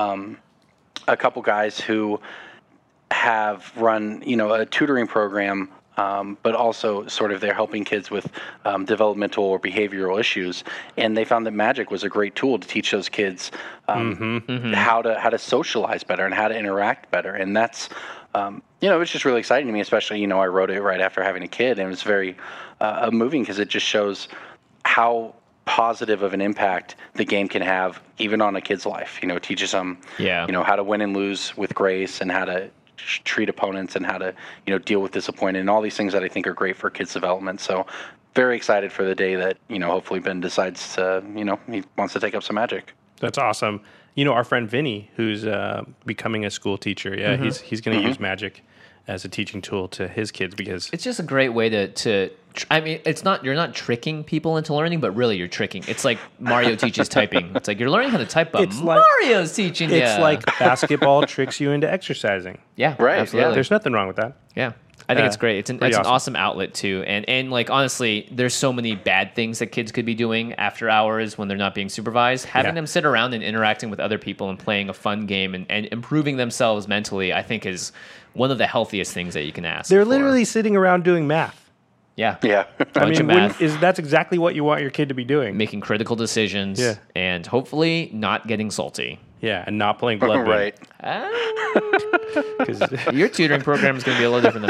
a couple guys who have run a tutoring program, but also sort of they're helping kids with developmental or behavioral issues, and they found that Magic was a great tool to teach those kids how to socialize better and how to interact better, and that's. It's just really exciting to me, especially, I wrote it right after having a kid, and it was very moving because it just shows how positive of an impact the game can have even on a kid's life. It teaches them, how to win and lose with grace and how to treat opponents and how to, deal with disappointment and all these things that I think are great for kids' development. So very excited for the day that, hopefully Ben decides to, he wants to take up some Magic. That's awesome. Our friend Vinny, who's becoming a school teacher, he's going to use Magic as a teaching tool to his kids because It's just a great way to I mean, you're not tricking people into learning, but really you're tricking. It's like Mario teaches typing. It's like you're learning how to type, but Mario's teaching you. it's like basketball tricks you into exercising. Yeah, Right, absolutely. There's nothing wrong with that. Yeah. I think it's great. It's an awesome. awesome outlet too. And like honestly, there's so many bad things that kids could be doing after hours when they're not being supervised. Having them sit around and interacting with other people and playing a fun game and improving themselves mentally, I think is one of the healthiest things that you can ask. They're for. literally sitting around doing math. Yeah. Yeah. Bunch of math. That's exactly what you want your kid to be doing. Making critical decisions and hopefully not getting salty. Yeah, and not playing Bloodborne. Right. Your tutoring program is going to be a little different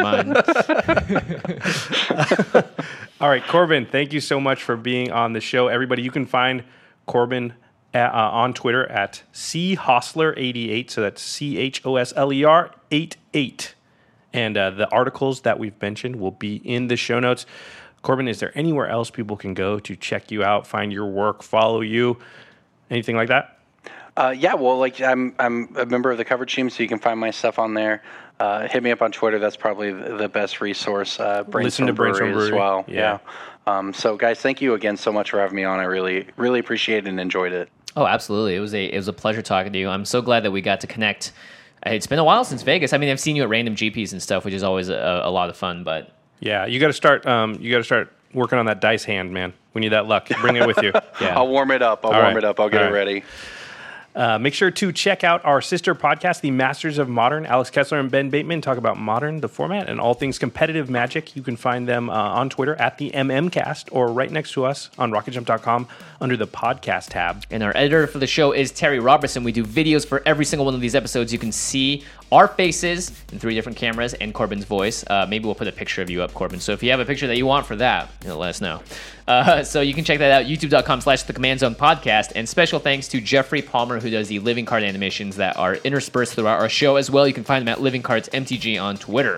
than mine. All right, Corbin, thank you so much for being on the show. Everybody, you can find Corbin on Twitter at CHosler88. So that's CHOSLER 88. And the articles that we've mentioned will be in the show notes. Corbin, is there anywhere else people can go to check you out, find your work, follow you, anything like that? Well, like I'm a member of the coverage team, so you can find my stuff on there. Hit me up on Twitter. That's probably the best resource. Listen to Brainstorm Brewery as well. Yeah. So guys, thank you again so much for having me on. I really, really appreciate it and enjoyed it. Oh, absolutely. It was a pleasure talking to you. I'm so glad that we got to connect. It's been a while since Vegas. I mean, I've seen you at random GPs and stuff, which is always a lot of fun, but Yeah, you got to start working on that dice hand, man. We need that luck. Bring it with you. yeah. I'll warm it up. I'll get it ready. Make sure to check out our sister podcast, The Masters of Modern. Alex Kessler and Ben Bateman talk about Modern, the format, and all things competitive Magic. You can find them on Twitter at the MMCast or right next to us on RocketJump.com under the podcast tab. And our editor for the show is Terry Robertson. We do videos for every single one of these episodes. You can see our faces in 3 different cameras and Corbin's voice. Maybe we'll put a picture of you up, Corbin. So if you have a picture that you want for that, let us know. So you can check that out, youtube.com/The Command Zone Podcast. And special thanks to Jeffrey Palmer, who does the living card animations that are interspersed throughout our show as well. You can find them at Living Cards MTG on Twitter.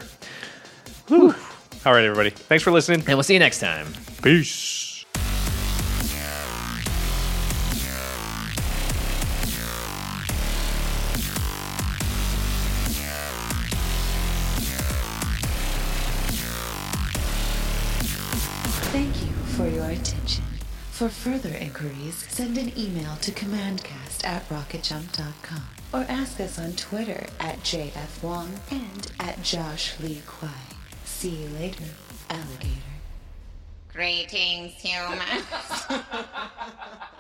Whew. All right, everybody. Thanks for listening. And we'll see you next time. Peace. your attention. For further inquiries, send an email to commandcast@rocketjump.com or ask us on Twitter @JFWong and @JoshLeeQuai. See you later, alligator. Greetings, humans.